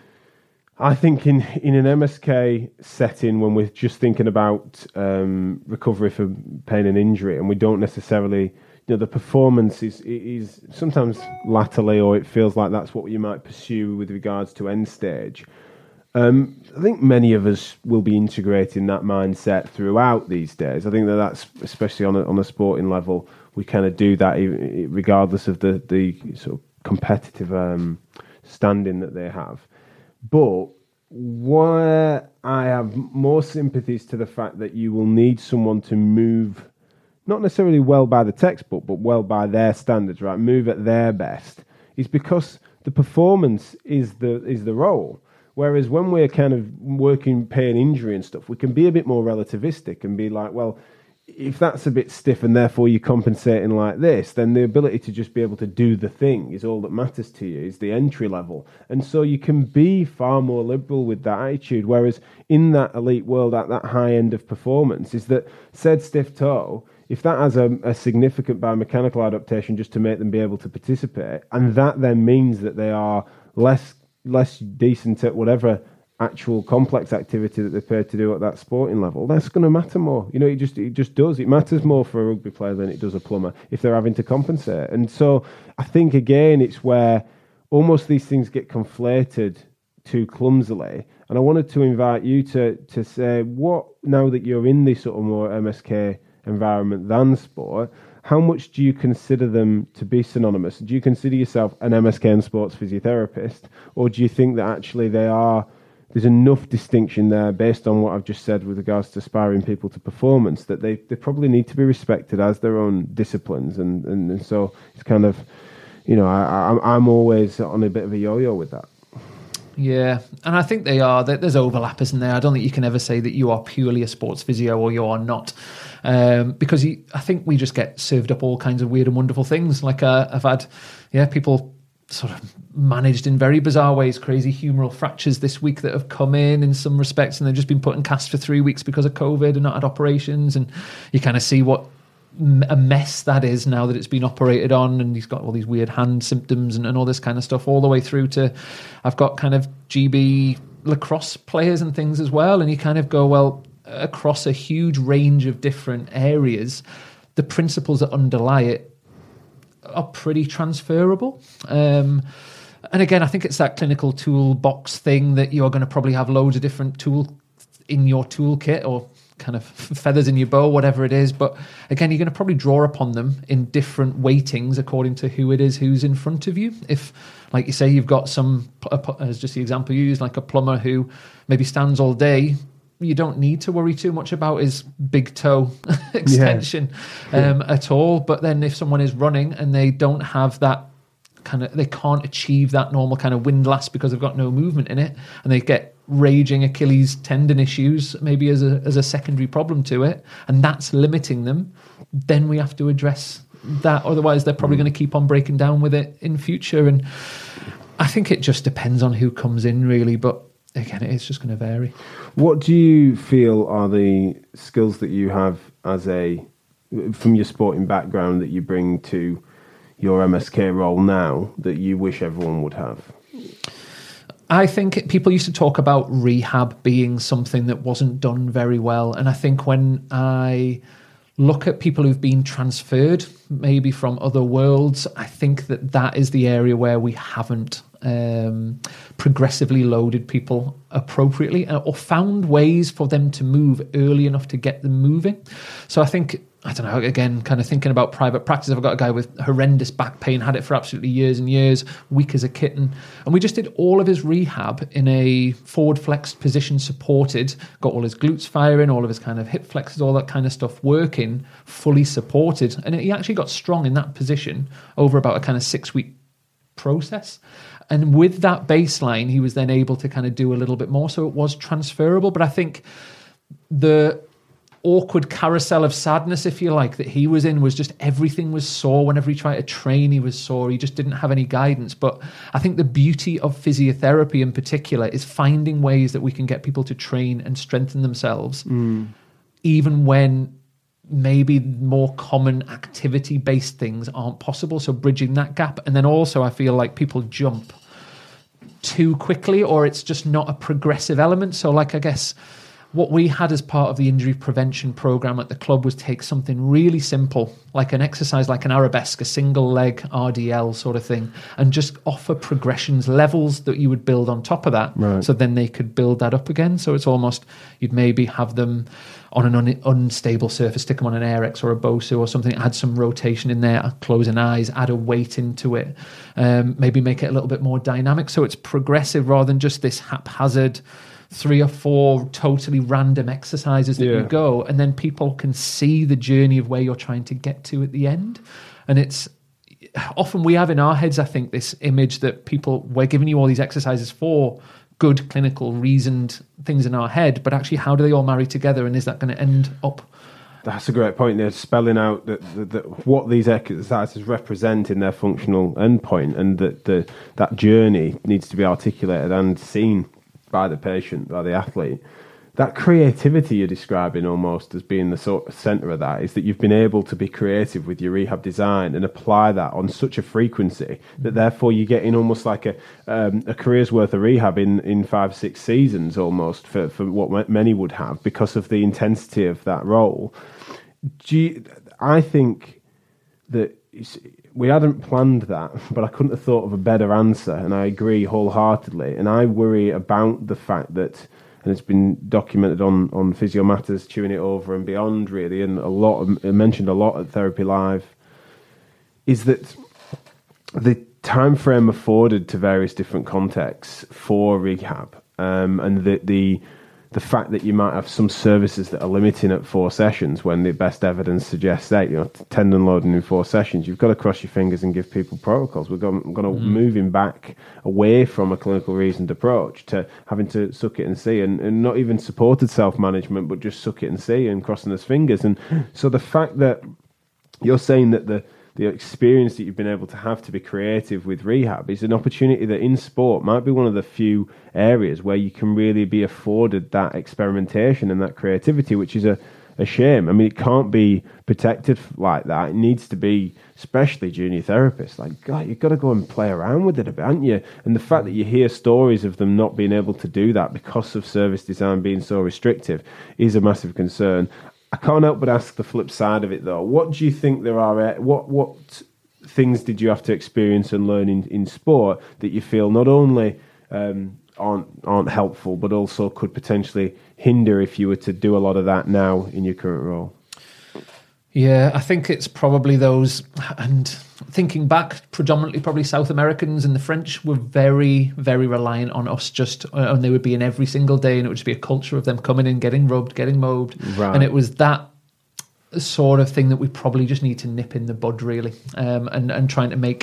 Speaker 2: I think in an MSK setting, when we're just thinking about recovery for pain and injury, and we don't necessarily, the performance is sometimes latterly, or it feels like that's what you might pursue with regards to end stage. I think many of us will be integrating that mindset throughout these days. I think that's especially on a sporting level, we kind of do that regardless of the sort of competitive standing that they have. But where I have more sympathies to the fact that you will need someone to move, not necessarily well by the textbook, but well by their standards, right? Move at their best, is because the performance is the role. Whereas when we're kind of working pain, injury and stuff, we can be a bit more relativistic and be like, well, if that's a bit stiff and therefore you're compensating like this, then the ability to just be able to do the thing is all that matters to you, is the entry level. And so you can be far more liberal with that attitude. Whereas in that elite world, at that high end of performance, is that said stiff toe, if that has a significant biomechanical adaptation just to make them be able to participate, and that then means that they are less decent at whatever actual complex activity that they're paid to do at that sporting level, that's going to matter more. It just does. It matters more for a rugby player than it does a plumber if they're having to compensate. And so I think, again, it's where almost these things get conflated too clumsily. And I wanted to invite you to say, what, now that you're in this sort of more MSK environment than sport, how much do you consider them to be synonymous? Do you consider yourself an MSK and sports physiotherapist, or do you think that actually there's enough distinction there based on what I've just said with regards to aspiring people to performance, that they probably need to be respected as their own disciplines? And so it's kind of, I'm always on a bit of a yo-yo with that.
Speaker 3: Yeah, and I think they are. There's overlap, isn't there? I don't think you can ever say that you are purely a sports physio or you are not, because I think we just get served up all kinds of weird and wonderful things. Like I've had, people sort of managed in very bizarre ways, crazy humeral fractures this week that have come in some respects, and they've just been put in cast for 3 weeks because of COVID and not had operations, and you kind of see what a mess that is now that it's been operated on, and he's got all these weird hand symptoms and all this kind of stuff, all the way through to I've got kind of GB lacrosse players and things as well, and you kind of go, well, across a huge range of different areas, the principles that underlie it are pretty transferable. And again, I think it's that clinical toolbox thing that you're going to probably have loads of different tools in your toolkit, or kind of feathers in your bow, whatever it is. But again, you're going to probably draw upon them in different weightings according to who it is who's in front of you. If, like you say, you've got as just the example you used, like a plumber who maybe stands all day, you don't need to worry too much about his big toe extension at all. But then if someone is running and they don't have that they can't achieve that normal kind of windlass because they've got no movement in it, and they get raging Achilles tendon issues maybe as a secondary problem to it, and that's limiting them, then we have to address that. Otherwise they're probably going to keep on breaking down with it in future. And I think it just depends on who comes in, really, but again, it's just going to vary.
Speaker 2: What do you feel are the skills that you have from your sporting background that you bring to your MSK role now that you wish everyone would have?
Speaker 3: I think people used to talk about rehab being something that wasn't done very well. And I think when I look at people who've been transferred, maybe from other worlds, I think that is the area where we haven't progressively loaded people appropriately or found ways for them to move early enough to get them moving. So I think, I don't know, again, kind of thinking about private practice, I've got a guy with horrendous back pain, had it for absolutely years and years, weak as a kitten. And we just did all of his rehab in a forward flexed position, supported, got all his glutes firing, all of his kind of hip flexors, all that kind of stuff working, fully supported. And he actually got strong in that position over about a kind of 6-week process. And with that baseline, he was then able to kind of do a little bit more. So it was transferable. But I think the awkward carousel of sadness, if you like, that he was in was just everything was sore. Whenever he tried to train, he was sore. He just didn't have any guidance. But I think the beauty of physiotherapy in particular is finding ways that we can get people to train and strengthen themselves, even when maybe more common activity-based things aren't possible. So bridging that gap. And then also I feel like people jump too quickly, or it's just not a progressive element. So like, I guess what we had as part of the injury prevention program at the club was take something really simple, like an exercise like an arabesque, a single leg RDL sort of thing, and just offer progressions, levels that you would build on top of that.
Speaker 2: Right. So
Speaker 3: then they could build that up again. So it's almost, you'd maybe have them on an unstable surface, stick them on an Airex or a Bosu or something, add some rotation in there, closing eyes, add a weight into it, maybe make it a little bit more dynamic. So it's progressive rather than just this haphazard 3 or 4 totally random exercises that you go, and then people can see the journey of where you're trying to get to at the end. And it's often we have in our heads, I think, this image that we're giving you all these exercises for good clinical reasoned things in our head, but actually how do they all marry together, and is that going to end up?
Speaker 2: That's a great point. They're spelling out that what these exercises represent in their functional endpoint, and that journey needs to be articulated and seen by the patient, by the athlete. That creativity you're describing almost as being the sort of centre of that is that you've been able to be creative with your rehab design and apply that on such a frequency that therefore you're getting almost like a career's worth of rehab in 5-6 seasons almost for what many would have because of the intensity of that role. I think that we hadn't planned that, but I couldn't have thought of a better answer, and I agree wholeheartedly. And I worry about the fact that, and it's been documented on Physio Matters, Chewing It Over and Beyond, really, and mentioned a lot at Therapy Live, is that the time frame afforded to various different contexts for rehab, and the fact that you might have some services that are limiting at 4 sessions when the best evidence suggests that, tendon loading in 4 sessions, you've got to cross your fingers and give people protocols. We're going to moving back away from a clinical reasoned approach to having to suck it and see, and not even supported self-management, but just suck it and see and crossing those fingers. And so the fact that you're saying that the experience that you've been able to have to be creative with rehab is an opportunity that in sport might be one of the few areas where you can really be afforded that experimentation and that creativity, which is a shame. I mean, it can't be protected like that. It needs to be, especially junior therapists. Like, God, you've got to go and play around with it a bit, haven't you? And the fact that you hear stories of them not being able to do that because of service design being so restrictive is a massive concern. I can't help but ask the flip side of it, though. What do you think there are? What things did you have to experience and learn in sport that you feel not only aren't helpful, but also could potentially hinder if you were to do a lot of that now in your current role?
Speaker 3: Yeah, I think it's probably those, and thinking back, predominantly probably South Americans and the French were very, very reliant on us and they would be in every single day, and it would just be a culture of them coming in, getting rubbed, getting mowed. Right. And it was that sort of thing that we probably just need to nip in the bud, really, and trying to make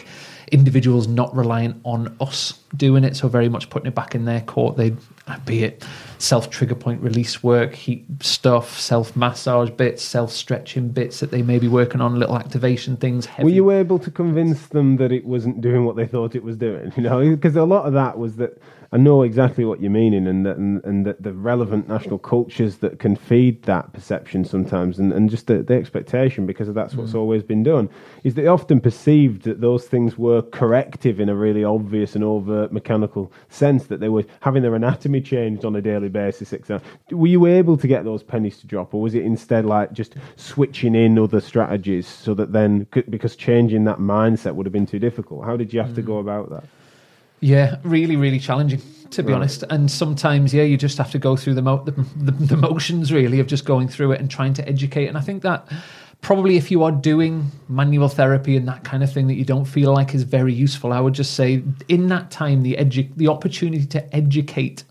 Speaker 3: individuals not reliant on us doing it, so very much putting it back in their court. They, be it self-trigger point release work, heat stuff, self-massage bits, self-stretching bits that they may be working on, little activation things. Heavy.
Speaker 2: Were you able to convince them that it wasn't doing what they thought it was doing? Because a lot of that was that I know exactly what you're meaning, and that the relevant national cultures that can feed that perception sometimes, and just the expectation, because that's what's always been done, is they often perceived that those things were corrective in a really obvious and overt mechanical sense, that they were having their anatomy changed on a daily basis, etc. Were you able to get those pennies to drop, or was it instead like just switching in other strategies so that then, because changing that mindset would have been too difficult? How did you have to go about that?
Speaker 3: Yeah, really, really challenging, to be honest. And sometimes, you just have to go through the motions, really, of just going through it and trying to educate. And I think that probably if you are doing manual therapy and that kind of thing that you don't feel like is very useful, I would just say in that time, the opportunity to educate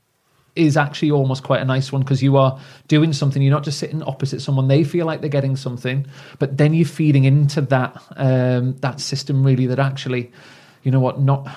Speaker 3: is actually almost quite a nice one, because you are doing something. You're not just sitting opposite someone. They feel like they're getting something, but then you're feeding into that system, really, that actually... You know what?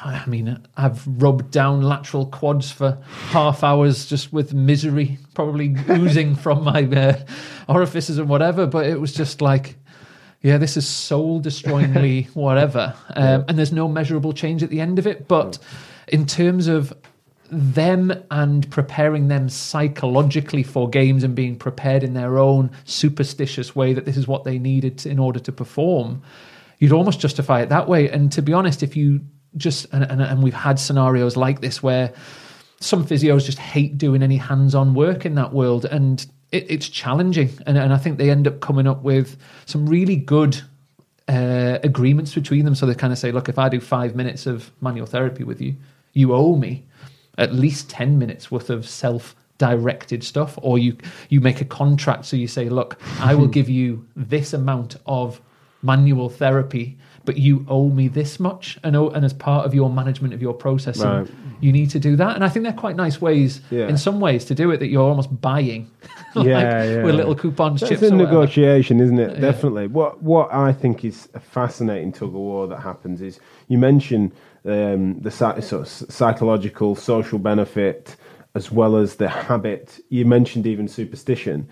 Speaker 3: I've rubbed down lateral quads for half hours just with misery, probably oozing from my orifices and whatever. But it was just like, this is soul-destroyingly whatever. And there's no measurable change at the end of it. But in terms of them and preparing them psychologically for games and being prepared in their own superstitious way that this is what they needed in order to perform, you'd almost justify it that way. And to be honest, if you just, and we've had scenarios like this where some physios just hate doing any hands-on work in that world, and it's challenging. And I think they end up coming up with some really good agreements between them. So they kind of say, look, if I do 5 minutes of manual therapy with you, you owe me at least 10 minutes worth of self-directed stuff. Or you make a contract. So you say, look, I will give you this amount of manual therapy, but you owe me this much, and as part of your management of your processing, you need to do that. And I think they're quite nice ways, in some ways, to do it, that you're almost buying, with little coupons, chips. It's
Speaker 2: a negotiation, isn't it? Definitely. What I think is a fascinating tug of war that happens is, you mentioned the sort of psychological, social benefit, as well as the habit. You mentioned even superstition.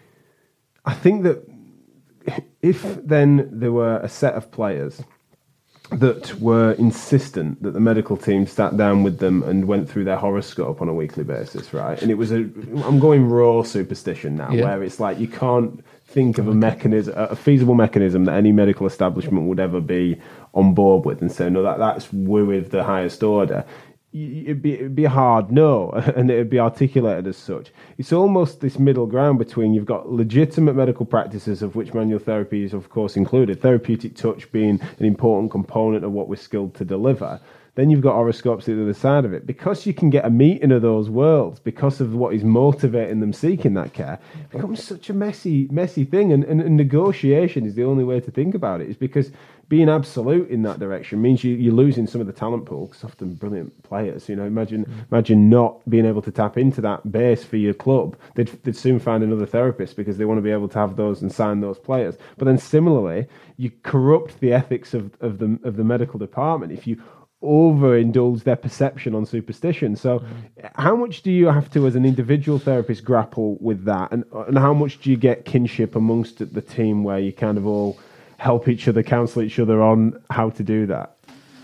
Speaker 2: I think that if then there were a set of players that were insistent that the medical team sat down with them and went through their horoscope on a weekly basis, right? And it was I'm going raw superstition now, where it's like you can't think of a feasible mechanism that any medical establishment would ever be on board with, and say, no, that's with the highest order. It'd be a hard no, and it'd be articulated as such. It's almost this middle ground between, you've got legitimate medical practices, of which manual therapy is of course included, therapeutic touch being an important component of what we're skilled to deliver. Then you've got horoscopes at the other side of it. Because you can get a meeting of those worlds, because of what is motivating them seeking that care, it becomes such a messy thing. And negotiation is the only way to think about it, is because being absolute in that direction means you're losing some of the talent pool, because often brilliant players, imagine not being able to tap into that base for your club. They'd soon find another therapist, because they want to be able to have those and sign those players. But then similarly, you corrupt the ethics of the medical department if you overindulge their perception on superstition. So how much do you have to, as an individual therapist, grapple with that, and how much do you get kinship amongst the team, where you kind of all help each other, counsel each other on how to do that?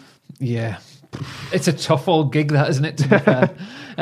Speaker 3: It's a tough old gig, that, isn't it, to be fair?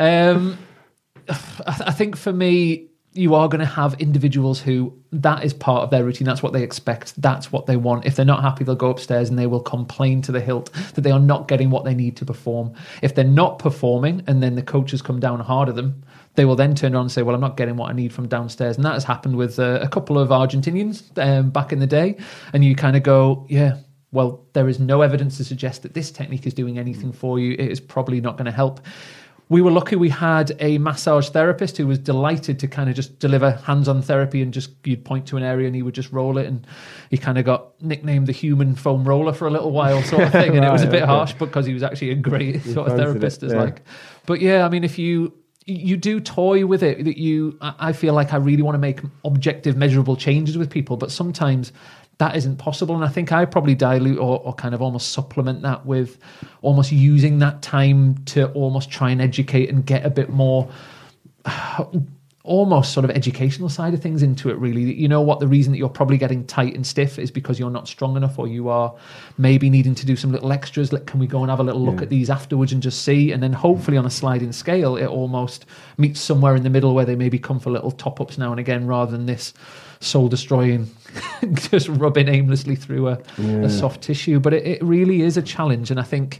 Speaker 3: I think for me, you are going to have individuals who that is part of their routine. That's what they expect. That's what they want. If they're not happy, they'll go upstairs and they will complain to the hilt that they are not getting what they need to perform. If they're not performing and then the coaches come down hard at them, they will then turn around and say, well, I'm not getting what I need from downstairs. And that has happened with a couple of Argentinians back in the day. And you kind of go, well, there is no evidence to suggest that this technique is doing anything for you. It is probably not going to help. We were lucky we had a massage therapist who was delighted to kind of just deliver hands-on therapy, and just you'd point to an area and he would just roll it, and he kind of got nicknamed the human foam roller for a little while, sort of thing. And it was a bit harsh, because he was actually a great sort of therapist. But I mean, if you do toy with it, that I feel like I really want to make objective, measurable changes with people, but sometimes that isn't possible. And I think I probably dilute or kind of almost supplement that with almost using that time to almost try and educate and get a bit more almost sort of educational side of things into it, really. You know what, the reason that you're probably getting tight and stiff is because you're not strong enough, or you are maybe needing to do some little extras. Like, can we go and have a little look at these afterwards and just see? And then hopefully on a sliding scale, it almost meets somewhere in the middle where they maybe come for little top-ups now and again, rather than this soul-destroying, just rubbing aimlessly through a soft tissue. But it really is a challenge. And I think,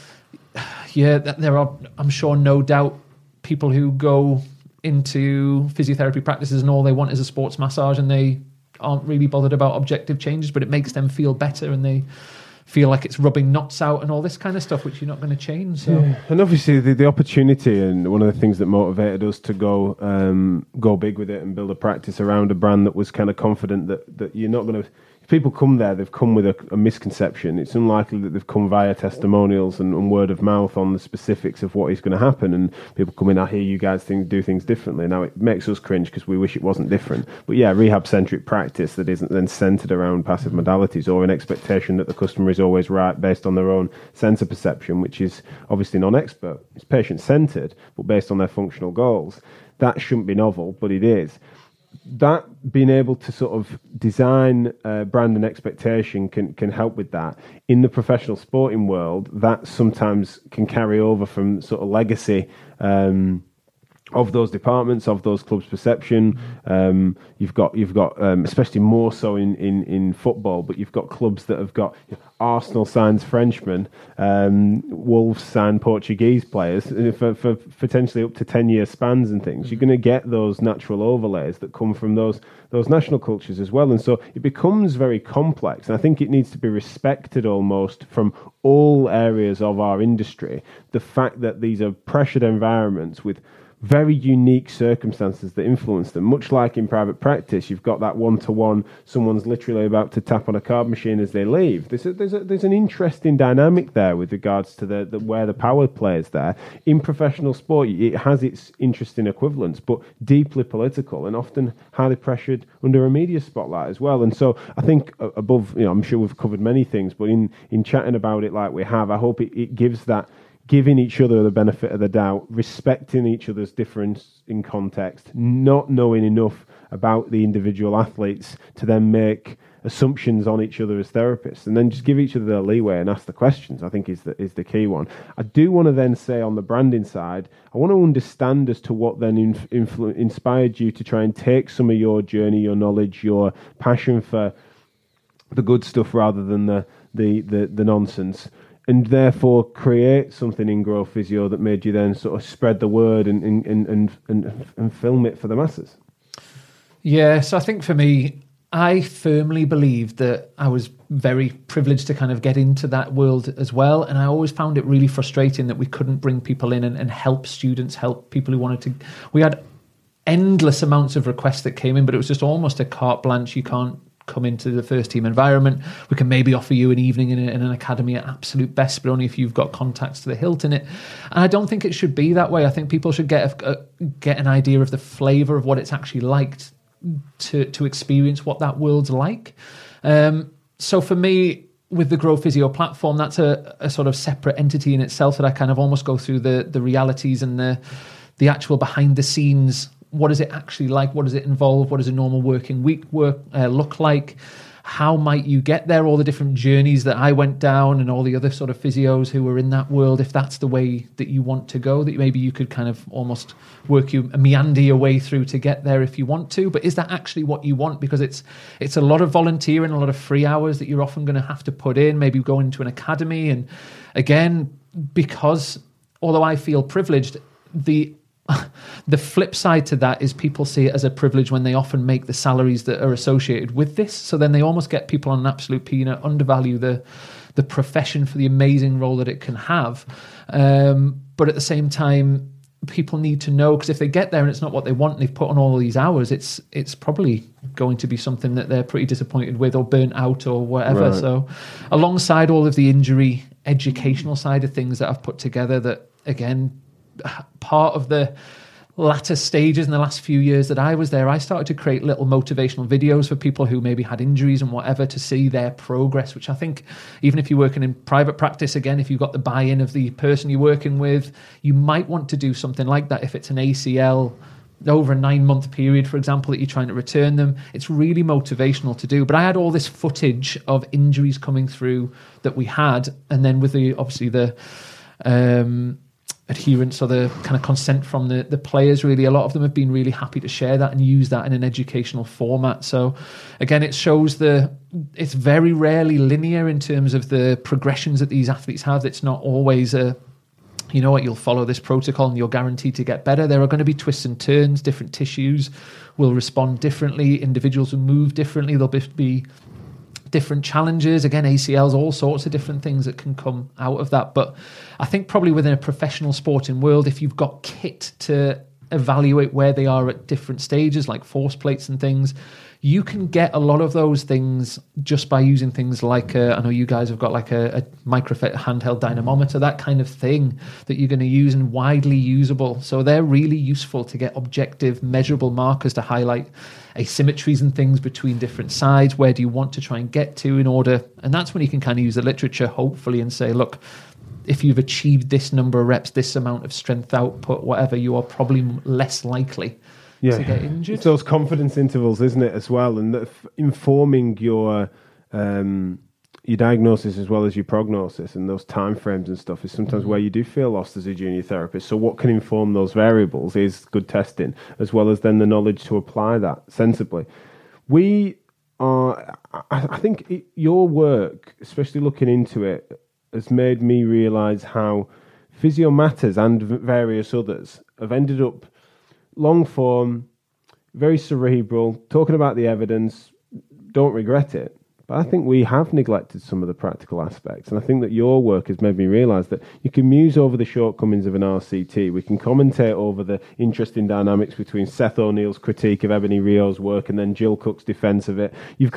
Speaker 3: there are, I'm sure, no doubt, people who go into physiotherapy practices and all they want is a sports massage, and they aren't really bothered about objective changes, but it makes them feel better and they feel like it's rubbing knots out and all this kind of stuff, which you're not going to change. So. Yeah.
Speaker 2: And obviously the opportunity, and one of the things that motivated us to go big with it and build a practice around a brand that was kind of confident that you're not going to... If people come there, they've come with a misconception. It's unlikely that they've come via testimonials and word of mouth on the specifics of what is going to happen. And people come in, I hear you guys do things differently. Now, it makes us cringe because we wish it wasn't different. But yeah, rehab-centric practice that isn't then centred around passive modalities, or an expectation that the customer is always right based on their own sense of perception, which is obviously non-expert. It's patient-centred, but based on their functional goals. That shouldn't be novel, but it is. That being able to sort of design brand and expectation can help with that. In the professional sporting world, that sometimes can carry over from sort of legacy of those departments, of those clubs' perception. You've got especially more so in football, but you've got clubs that have got Arsenal signs Frenchmen, Wolves sign Portuguese players for potentially up to 10-year spans and things. You're going to get those natural overlays that come from those national cultures as well, and so it becomes very complex. And I think it needs to be respected almost from all areas of our industry. The fact that these are pressured environments with very unique circumstances that influence them. Much like in private practice, you've got that one-to-one, someone's literally about to tap on a card machine as they leave. There's an interesting dynamic there with regards to the where the power plays there. In professional sport, it has its interesting equivalents, but deeply political and often highly pressured under a media spotlight as well. And so I think above, I'm sure we've covered many things, but in chatting about it like we have, I hope it gives that, giving each other the benefit of the doubt, respecting each other's difference in context, not knowing enough about the individual athletes to then make assumptions on each other as therapists, and then just give each other the leeway and ask the questions, I think is the key one. I do want to then say on the branding side, I want to understand as to what then inspired you to try and take some of your journey, your knowledge, your passion for the good stuff rather than the nonsense, and therefore create something in Grow Physio that made you then sort of spread the word and film it for the masses.
Speaker 3: Yeah, so I think for me, I firmly believe that I was very privileged to kind of get into that world as well. And I always found it really frustrating that we couldn't bring people in and help students, help people who wanted to. We had endless amounts of requests that came in, but it was just almost a carte blanche. You can't come into the first team environment. We can maybe offer you an evening in an academy at absolute best, but only if you've got contacts to the hilt in it. And I don't think it should be that way. I think people should get an idea of the flavour of what it's actually like to experience what that world's like. So for me, with the Grow Physio platform, that's a sort of separate entity in itself that I kind of almost go through the realities and the actual behind the scenes. What is it actually like? What does it involve? What does a normal working week look like? How might you get there? All the different journeys that I went down and all the other sort of physios who were in that world, if that's the way that you want to go, that maybe you could kind of almost meander your way through to get there if you want to. But is that actually what you want? Because it's a lot of volunteering, a lot of free hours that you're often going to have to put in, maybe go into an academy. And again, because although I feel privileged, the flip side to that is people see it as a privilege when they often make the salaries that are associated with this. So then they almost get people on an absolute peanut, undervalue the profession for the amazing role that it can have. But at the same time, people need to know, because if they get there and it's not what they want and they've put on all these hours, it's probably going to be something that they're pretty disappointed with or burnt out or whatever. Right. So alongside all of the injury educational side of things that I've put together, that again, part of the latter stages in the last few years that I was there, I started to create little motivational videos for people who maybe had injuries and whatever to see their progress, which I think even if you're working in private practice, again, if you've got the buy-in of the person you're working with, you might want to do something like that. If it's an ACL over a 9-month period, for example, that you're trying to return them, it's really motivational to do. But I had all this footage of injuries coming through that we had, and then with the obviously the adherence or the kind of consent from the players, really, a lot of them have been really happy to share that and use that in an educational format. So again, it shows it's very rarely linear in terms of the progressions that these athletes have. It's not always you know what, you'll follow this protocol and you're guaranteed to get better. There are going to be twists and turns. Different tissues will respond differently. Individuals will move differently. There'll be different challenges. Again, ACLs, all sorts of different things that can come out of that. But I think probably within a professional sporting world, if you've got kit to evaluate where they are at different stages, like force plates and things, you can get a lot of those things just by using things like, I know you guys have got like a microfit handheld dynamometer, that kind of thing that you're going to use and widely usable. So they're really useful to get objective, measurable markers to highlight asymmetries and things between different sides. Where do you want to try and get to in order? And that's when you can kind of use the literature, hopefully, and say, look, if you've achieved this number of reps, this amount of strength output, whatever, you are probably less likely to get injured.
Speaker 2: It's those confidence intervals, isn't it, as well, and informing your diagnosis as well as your prognosis, and those timeframes and stuff is sometimes where you do feel lost as a junior therapist. So what can inform those variables is good testing, as well as then the knowledge to apply that sensibly. I think your work, especially looking into it, has made me realise how Physio Matters and various others have ended up long form, very cerebral, talking about the evidence, don't regret it. But I think we have neglected some of the practical aspects. And I think that your work has made me realise that you can muse over the shortcomings of an RCT. We can commentate over the interesting dynamics between Seth O'Neill's critique of Ebony Rio's work and then Jill Cook's defence of it.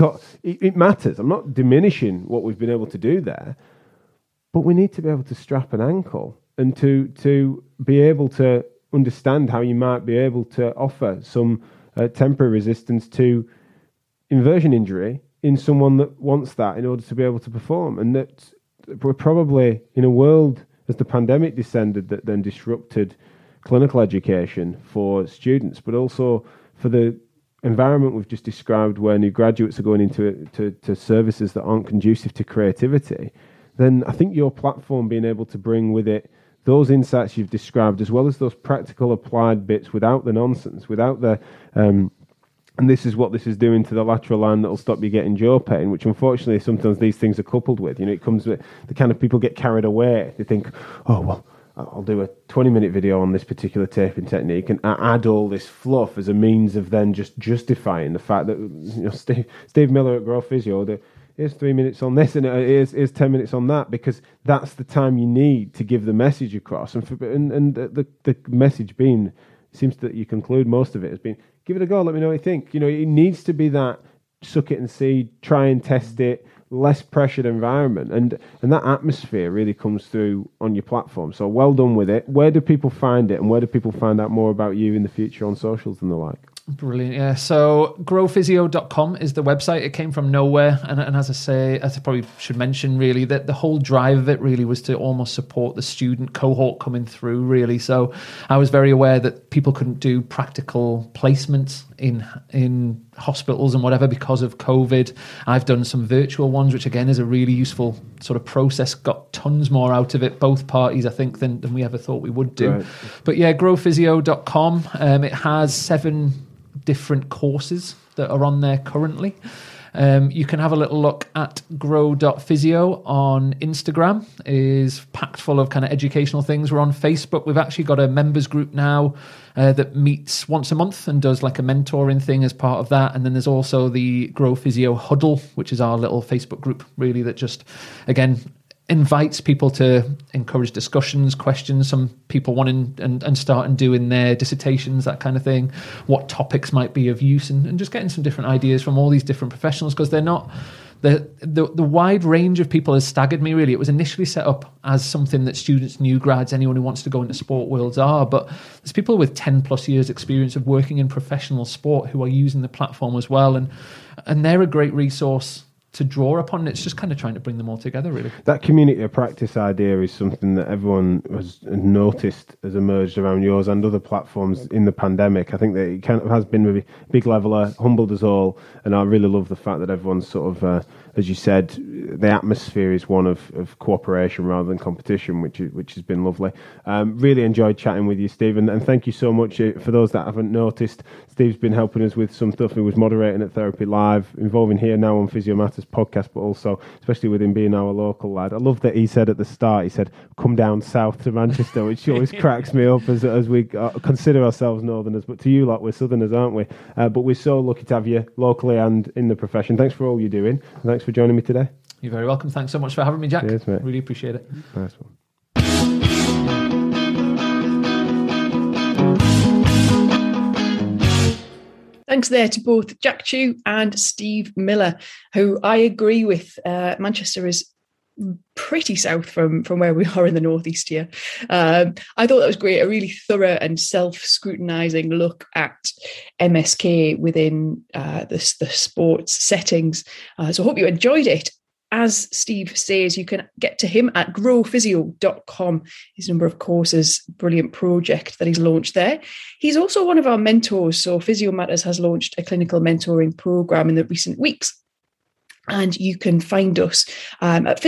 Speaker 2: It matters. I'm not diminishing what we've been able to do there, but we need to be able to strap an ankle and to be able to understand how you might be able to offer some temporary resistance to inversion injury in someone that wants that in order to be able to perform. And that we're probably in a world, as the pandemic descended, that then disrupted clinical education for students, but also for the environment we've just described where new graduates are going into to services that aren't conducive to creativity. Then I think your platform being able to bring with it those insights you've described, as well as those practical applied bits without the nonsense, without the, and this is what this is doing to the lateral line that'll stop you getting jaw pain, which unfortunately sometimes these things are coupled with. You know, it comes with the kind of people get carried away. They think, oh, well, I'll do a 20-minute video on this particular taping technique and add all this fluff as a means of then just justifying the fact that, you know, Steve Miller at Grow Physio, here's 3 minutes on this and here's 10 minutes on that, because that's the time you need to give the message across. And the message being, seems that you conclude most of it has been, give it a go, let me know what you think. You know, it needs to be that suck it and see, try and test it, less pressured environment. And that atmosphere really comes through on your platform. So well done with it. Where do people find it, and where do people find out more about you in the future on socials and the like?
Speaker 3: Brilliant, yeah. So growphysio.com is the website. It came from nowhere. And as I say, as I probably should mention, really, that the whole drive of it really was to almost support the student cohort coming through, really. So I was very aware that people couldn't do practical placements in hospitals and whatever because of COVID. I've done some virtual ones, which again is a really useful sort of process. Got tons more out of it, both parties, I think, than we ever thought we would do. Right. But yeah, growphysio.com. It has 7 different courses that are on there currently. You can have a little look at grow.physio on Instagram. It is packed full of kind of educational things. We're on Facebook. We've actually got a members group now that meets once a month and does like a mentoring thing as part of that. And then there's also the Grow Physio Huddle, which is our little Facebook group, really, that just, again, invites people to encourage discussions, questions, some people wanting and starting doing their dissertations, that kind of thing, what topics might be of use, and just getting some different ideas from all these different professionals, because they're not the wide range of people has staggered me, really. It was initially set up as something that students, new grads, anyone who wants to go into sport worlds are, but there's people with 10 plus years experience of working in professional sport who are using the platform as well, and they're a great resource to draw upon. It's just kind of trying to bring them all together, really.
Speaker 2: That community of practice idea is something that everyone has noticed has emerged around yours and other platforms in the pandemic. I think that it kind of has been a big leveler, humbled us all, and I really love the fact that everyone's sort of, as you said, the atmosphere is one of cooperation rather than competition, which has been lovely. Really enjoyed chatting with you, Steve, and thank you so much. For those that haven't noticed, Steve's been helping us with some stuff. He was moderating at Therapy Live, involving here now on Physio Matters podcast, but also, especially with him being our local lad. I love that he said at the start, he said, come down south to Manchester, which always cracks me up as we consider ourselves northerners, but to you lot, we're southerners, aren't we? But we're so lucky to have you locally and in the profession. Thanks for all you're doing. Thanks for joining me today.
Speaker 3: You're very welcome. Thanks so much for having me, Jack.
Speaker 2: Cheers, mate.
Speaker 3: Really appreciate it.
Speaker 2: Nice one.
Speaker 1: Thanks there to both Jack Chew and Steve Miller, who I agree with. Manchester is pretty south from where we are in the northeast here. I thought that was great, a really thorough and self-scrutinising look at MSK within the sports settings. So I hope you enjoyed it. As Steve says, you can get to him at growphysio.com. His number of courses, brilliant project that he's launched there. He's also one of our mentors. So Physio Matters has launched a clinical mentoring program in the recent weeks. And you can find us at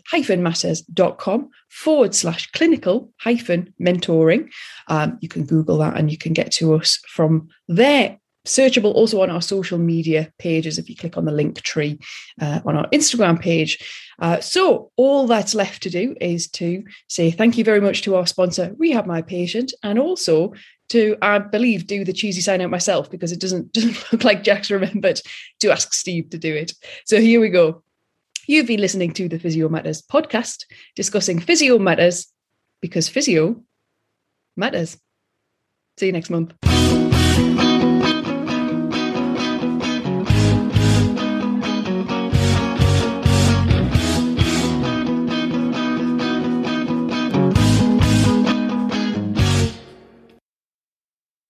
Speaker 1: physio-matters.com/clinical-mentoring. You can Google that and you can get to us from there. Searchable also on our social media pages if you click on the link tree on our Instagram page. So all that's left to do is to say thank you very much to our sponsor, Rehab My Patient, and also to, I believe, do the cheesy sign out myself, because it doesn't look like Jack's remembered to ask Steve to do it. So here we go. You've been listening to the Physio Matters podcast, discussing physio matters because physio matters. See you next month.